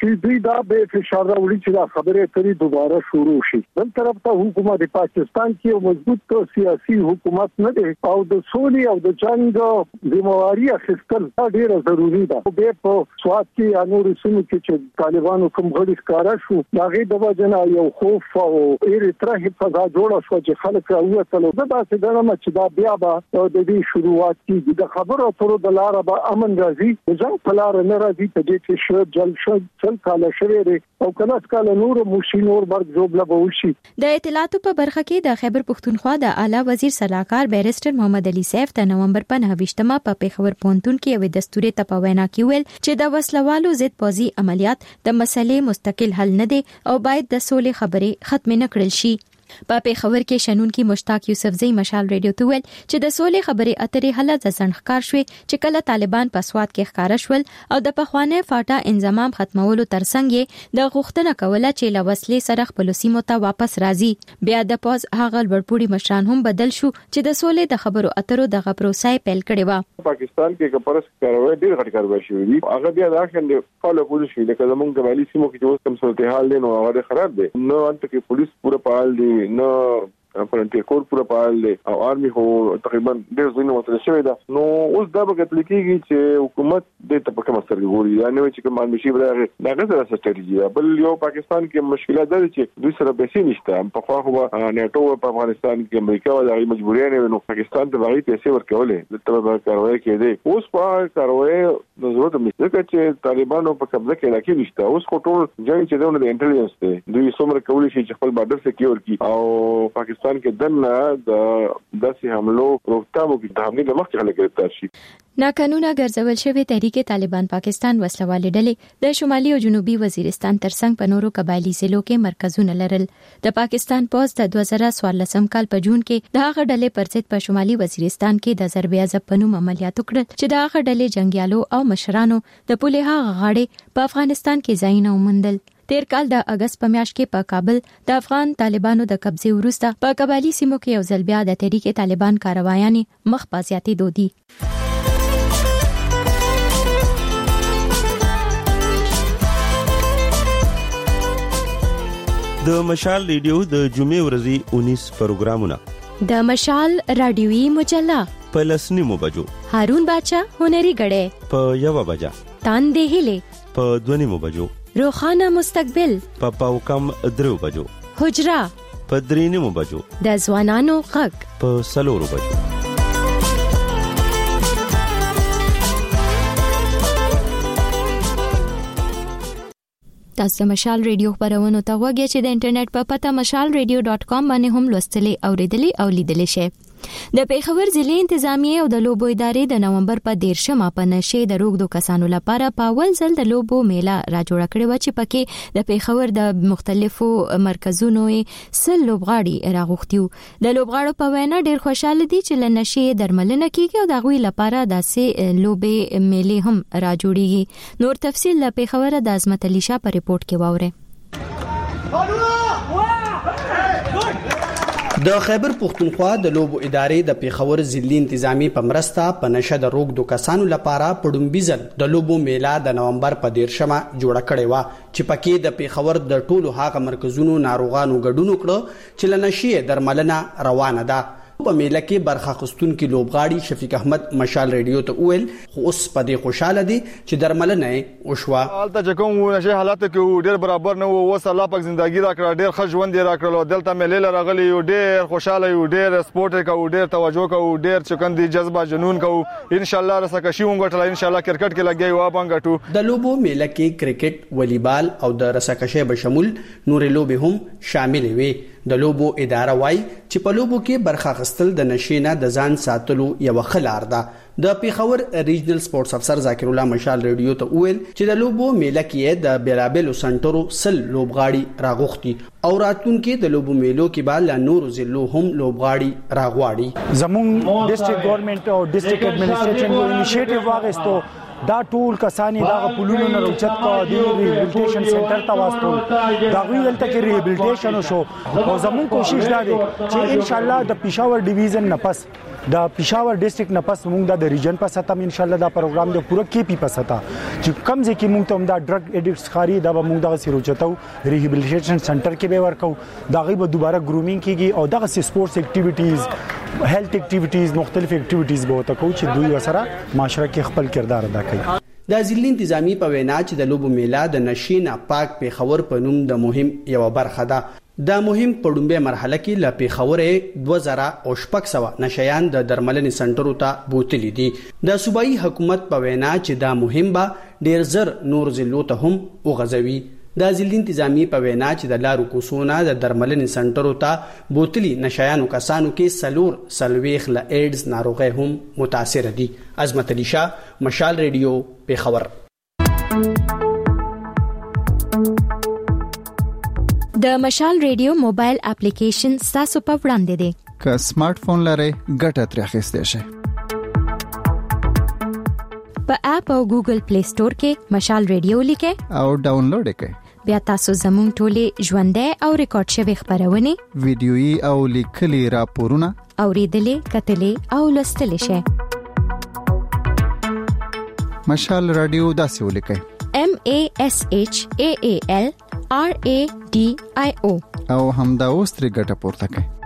چې دوی دا به فشار راوړي چې دا خبره ترې دوباره شروع شي. بل طرف ته حکومت پاکستان کې یو مضبوط سیاسي حکومت نه دی او د سولې او د جنگ ذمہواری اخیستل ډیره ضروری ده. به په سواد کې یا نور سیمو کې چې طالبانو کوم غړي ښکارا شو هغه د وجنه یو خوف او ایرتره فضا جوړه شو چې خلک راووتل. دا څه دغه چې دا بیا به د دې شروعات کې د خبرو اترو د لارې به امن راځي، د جنگ په لار نه راځي. په دې کې شو جل شو څل کال شوی او کله کله نور مشینور برګ جوړ لبوشي. د اطلاعاتو په برخه کې د خیبر پختونخوا د اعلی وزیر صلاحکار بیرسټر محمد علي سیف د نومبر په 9 په پیښور پونتون کې یو دستوري تپوینا کې ویل چې د وسلوالو ضد پوزي عملیات د مسلې مستقل حل نه دي او باید د سولې خبرې ختم نه کړل شي. په پیښور کې شنونکي مشتاق یوسفزئی مشال ریډیو ته ویل چې د سولې خبرې اترې حل د ځنډ شوې چې کله طالبان په سواد کې ښکارا شول او د پخوانی فاټا انضمام ختمولو ترڅنګ د غوښتنه کوله چې له وسلې سره خپل سیمو ته واپس راځي. بیا د پوز هغه لوړپوړي مشران هم بدل شو چې د سولې د خبرو اترو د غپروسای پیل کړي و. پاکستان کې کپرس کاروي ډېر غټ کاروي شوې دي. هغه بیا د اخر فالو کول شي لکه زمونږ د والی سیمو کې چې اوس کوم صورتحال دی نو هغه خراب دی. نو انت کې پولیس پوره فعال دي، نو فرنټیر کور پوره فعال دی او آرمي هو تقریبا ډېر ځینې وتل شوی ده. نو اوس دا به کتل کېږي چې حکومت د تپکه مستر ګوري دا نه چې کوم مشي برغه دا غزه ستراتیژي ده. بل یو پاکستان کې مشکلات ده چې دوی سره پیسې نشته. په خو هو نیټو په افغانستان کې امریکا او د مجبورۍ نه نو پاکستان ته واغې پیسې ورکولې د تبع کاروي کې دي. اوس په کاروي د ضرورت مستقه چې طالبانو په قبضه کې راکې نشته. اوس ټول ځای چې دونه د انټيليجنس دی دوی څومره کولی شي چې خپل بارډر سکیور کړي او پاکستان کې دنه د داسې حملو روکتابو کې د حملې مخکې خلک گرفتار شي. ناقانونه ګرځول شوی تحریک طالبان پاکستان وسلوالې ډلې د شمالي او جنوبي وزیرستان ترڅنګ په نورو قبایلی ضلعو کې مرکزونه لرل. د پاکستان پوز د 2014 کال په جون کې د هغه ډلې پر ضد په شمالي وزیرستان کې د ضرب عضب په نوم عملیات وکړل چې د هغه ډلې جنگیالو او مشرانو د پوله هغه غاړې په افغانستان کې ځایونه ومندل. تیر کال د اگست په میاشت کې په کابل د افغان طالبانو د قبضې وروسته په قبایلی سیمو کې یو ځل بیا د تحریک طالبان کاروایانې مخ په زیاتېدو دي. د مشال ریډیو د جمعې ورځې 19 پروګرامونه، د مشال رادیوي مجله په لسنیمو بجو، هارون باچا هنري غړې په 1 بجه، تاندې هله په 2 بجو، روخانه مستقبل په پاوکم 3 بجو، حجرا په 3 بجو، د ځوانانو غږ په 4 بجو. تاسو مشال ریډیو خبرونه ته وګورئ چې د انټرنیټ په پته mashalradio.com باندې هم لوستلی او ریډلی او لیدلی شئ. د پیښور ضلع انتظامیه او د لوبو ادارې د نومبر په 13 په نشې د روغدو کسانو لپاره په اول ځل د لوبو میله را جوړ کړې و چې پکې د پیښور د مختلفو مرکزونو سل لوبغاړي راغوښتیو. د لوبغاړو په وینا ډېر خوشاله دي چې له نشې درملنه کیږي او د غوي لپاره داسې لوبې میلې هم را جوړیږي. نور تفصیل له پیښور د عظمت علي شاه په ریپورت کې واورئ. د خیبر پختونخوا د لوبو ادارې د پیښور ضلعي انتظامی په مرسته په نشه د روغدو کسانو لپاره په ډومبي ځل د لوبو میله د نومبر په 13 جوړه کړې و چې پکې د پیښور د ټولو هغه مرکزونو ناروغانو ګډون وکړو چې له نشې درملنه روانه ده. په میله کې برخه اخیستونکي لوبغاړي شفیق احمد مشال ریډیو ته وویل خو اوس په دې خوشاله دي چې درملنه وشوه. حالت چې کوم نشه حالت کې ډېر برابر نه وو، اوس الله پاک ژوندۍ راکړه، ډېر ښه ژوند یې راکړلو. دلته میلې راغلي یو ډېر خوشاله یو، ډېر سپورټ کوو، ډېر توجه کوو، ډېر چکندي جذبه جنون کوو. ان شاء الله رسکشي وګټل، ان شاء الله کرکټ کې لګي و بانګټو. د لوبو میله کې کرکټ، والیبال او د رسکشي به شمول نورې لوبې هم شامل وي. د لوبو اداره وايي چې په لوبو کې برخه اخیستل د نشې نه د ځان ساتلو یو ښه لار ده. د پیښور ریجنل سپورټس افسر ذاکر الله مشال ریډیو ته وویل چې د لوبو میله کې د بیلابلو سنټرو سل لوبغاړي راغوښتي او راتلونکي د لوبو میلو کې به له نورو ضلعو هم لوبغاړي راغواړي. زموږ ډیسټریکټ ګورنمنت او ډیسټریکټ اډمنسټریشن یو انیشیټیو واغستو دا ټول کسانی دا پولونو نه روچت کا دی ریهابلیټیشن سنټر ته واستول. دا غوي دلته کې ریهابلیټیشن شو او زموږ کوشش دا دی چې ان شاء الله د پېښور ډیویژن نه پس د پېښور ډیسټریکټ نه پس موږ د ریجن په سطح ان شاء الله دا پروګرام د پوره کې پی په سطح چې کم ځکه موږ ته دا ډرګ ایډکټس خاري دا به موږ دغه سروچتو ریهابلیټیشن سنټر کې به ورکو دا غي به دوباره ګرومینګ کیږي او دغه سپورتس اکټیویټیز هیلث اکټیویټیز مختلف اکټیویټیز به وته کو چې دوی وسره معاشره کې خپل کردار ادا کوي. د ضلع انتظامی په وینا چې د لوبو میله د نشي نه پاک پیښور په نوم د مهم یو برخه ده. د مهم په لومړۍ مرحله کې ل پیښور 2016 نشيان د درملنې سنټرو ته بوتلي دي. د صوبایي حکومت په وینا چې دا مهم به ډیر زر نور ضلعو ته هم وغځوي. د ضلع انتظامی په وینا چې د لارو کوڅونه د درملنې سنټرو ته بوتلي نشيانو کسانو کې سلويخ ل ایډز ناروغي هم متاثر دي. عظمت علي شاه، مشال ریډیو، پیښور. د مشال ریډیو موبایل اپلیکیشن تاسو په وړاندې دی. که سمارټ فون لرئ ګټه ترې اخیستئ شئ. په اپ او ګوګل پلی سٹور کې مشال ریډیو لیکئ او ډاونلوډ کړئ. بیا تاسو زموږ ټولې ژوندۍ او ریکارډ شوی خبرونه ویډیويي او لیکلي راپورونه اوریدلې کتلې او لوستلې شئ. مشال رادیو داسې ولیکئ: MASHAAL RADIO او همدا اوس ترې ګټه پورته کړئ.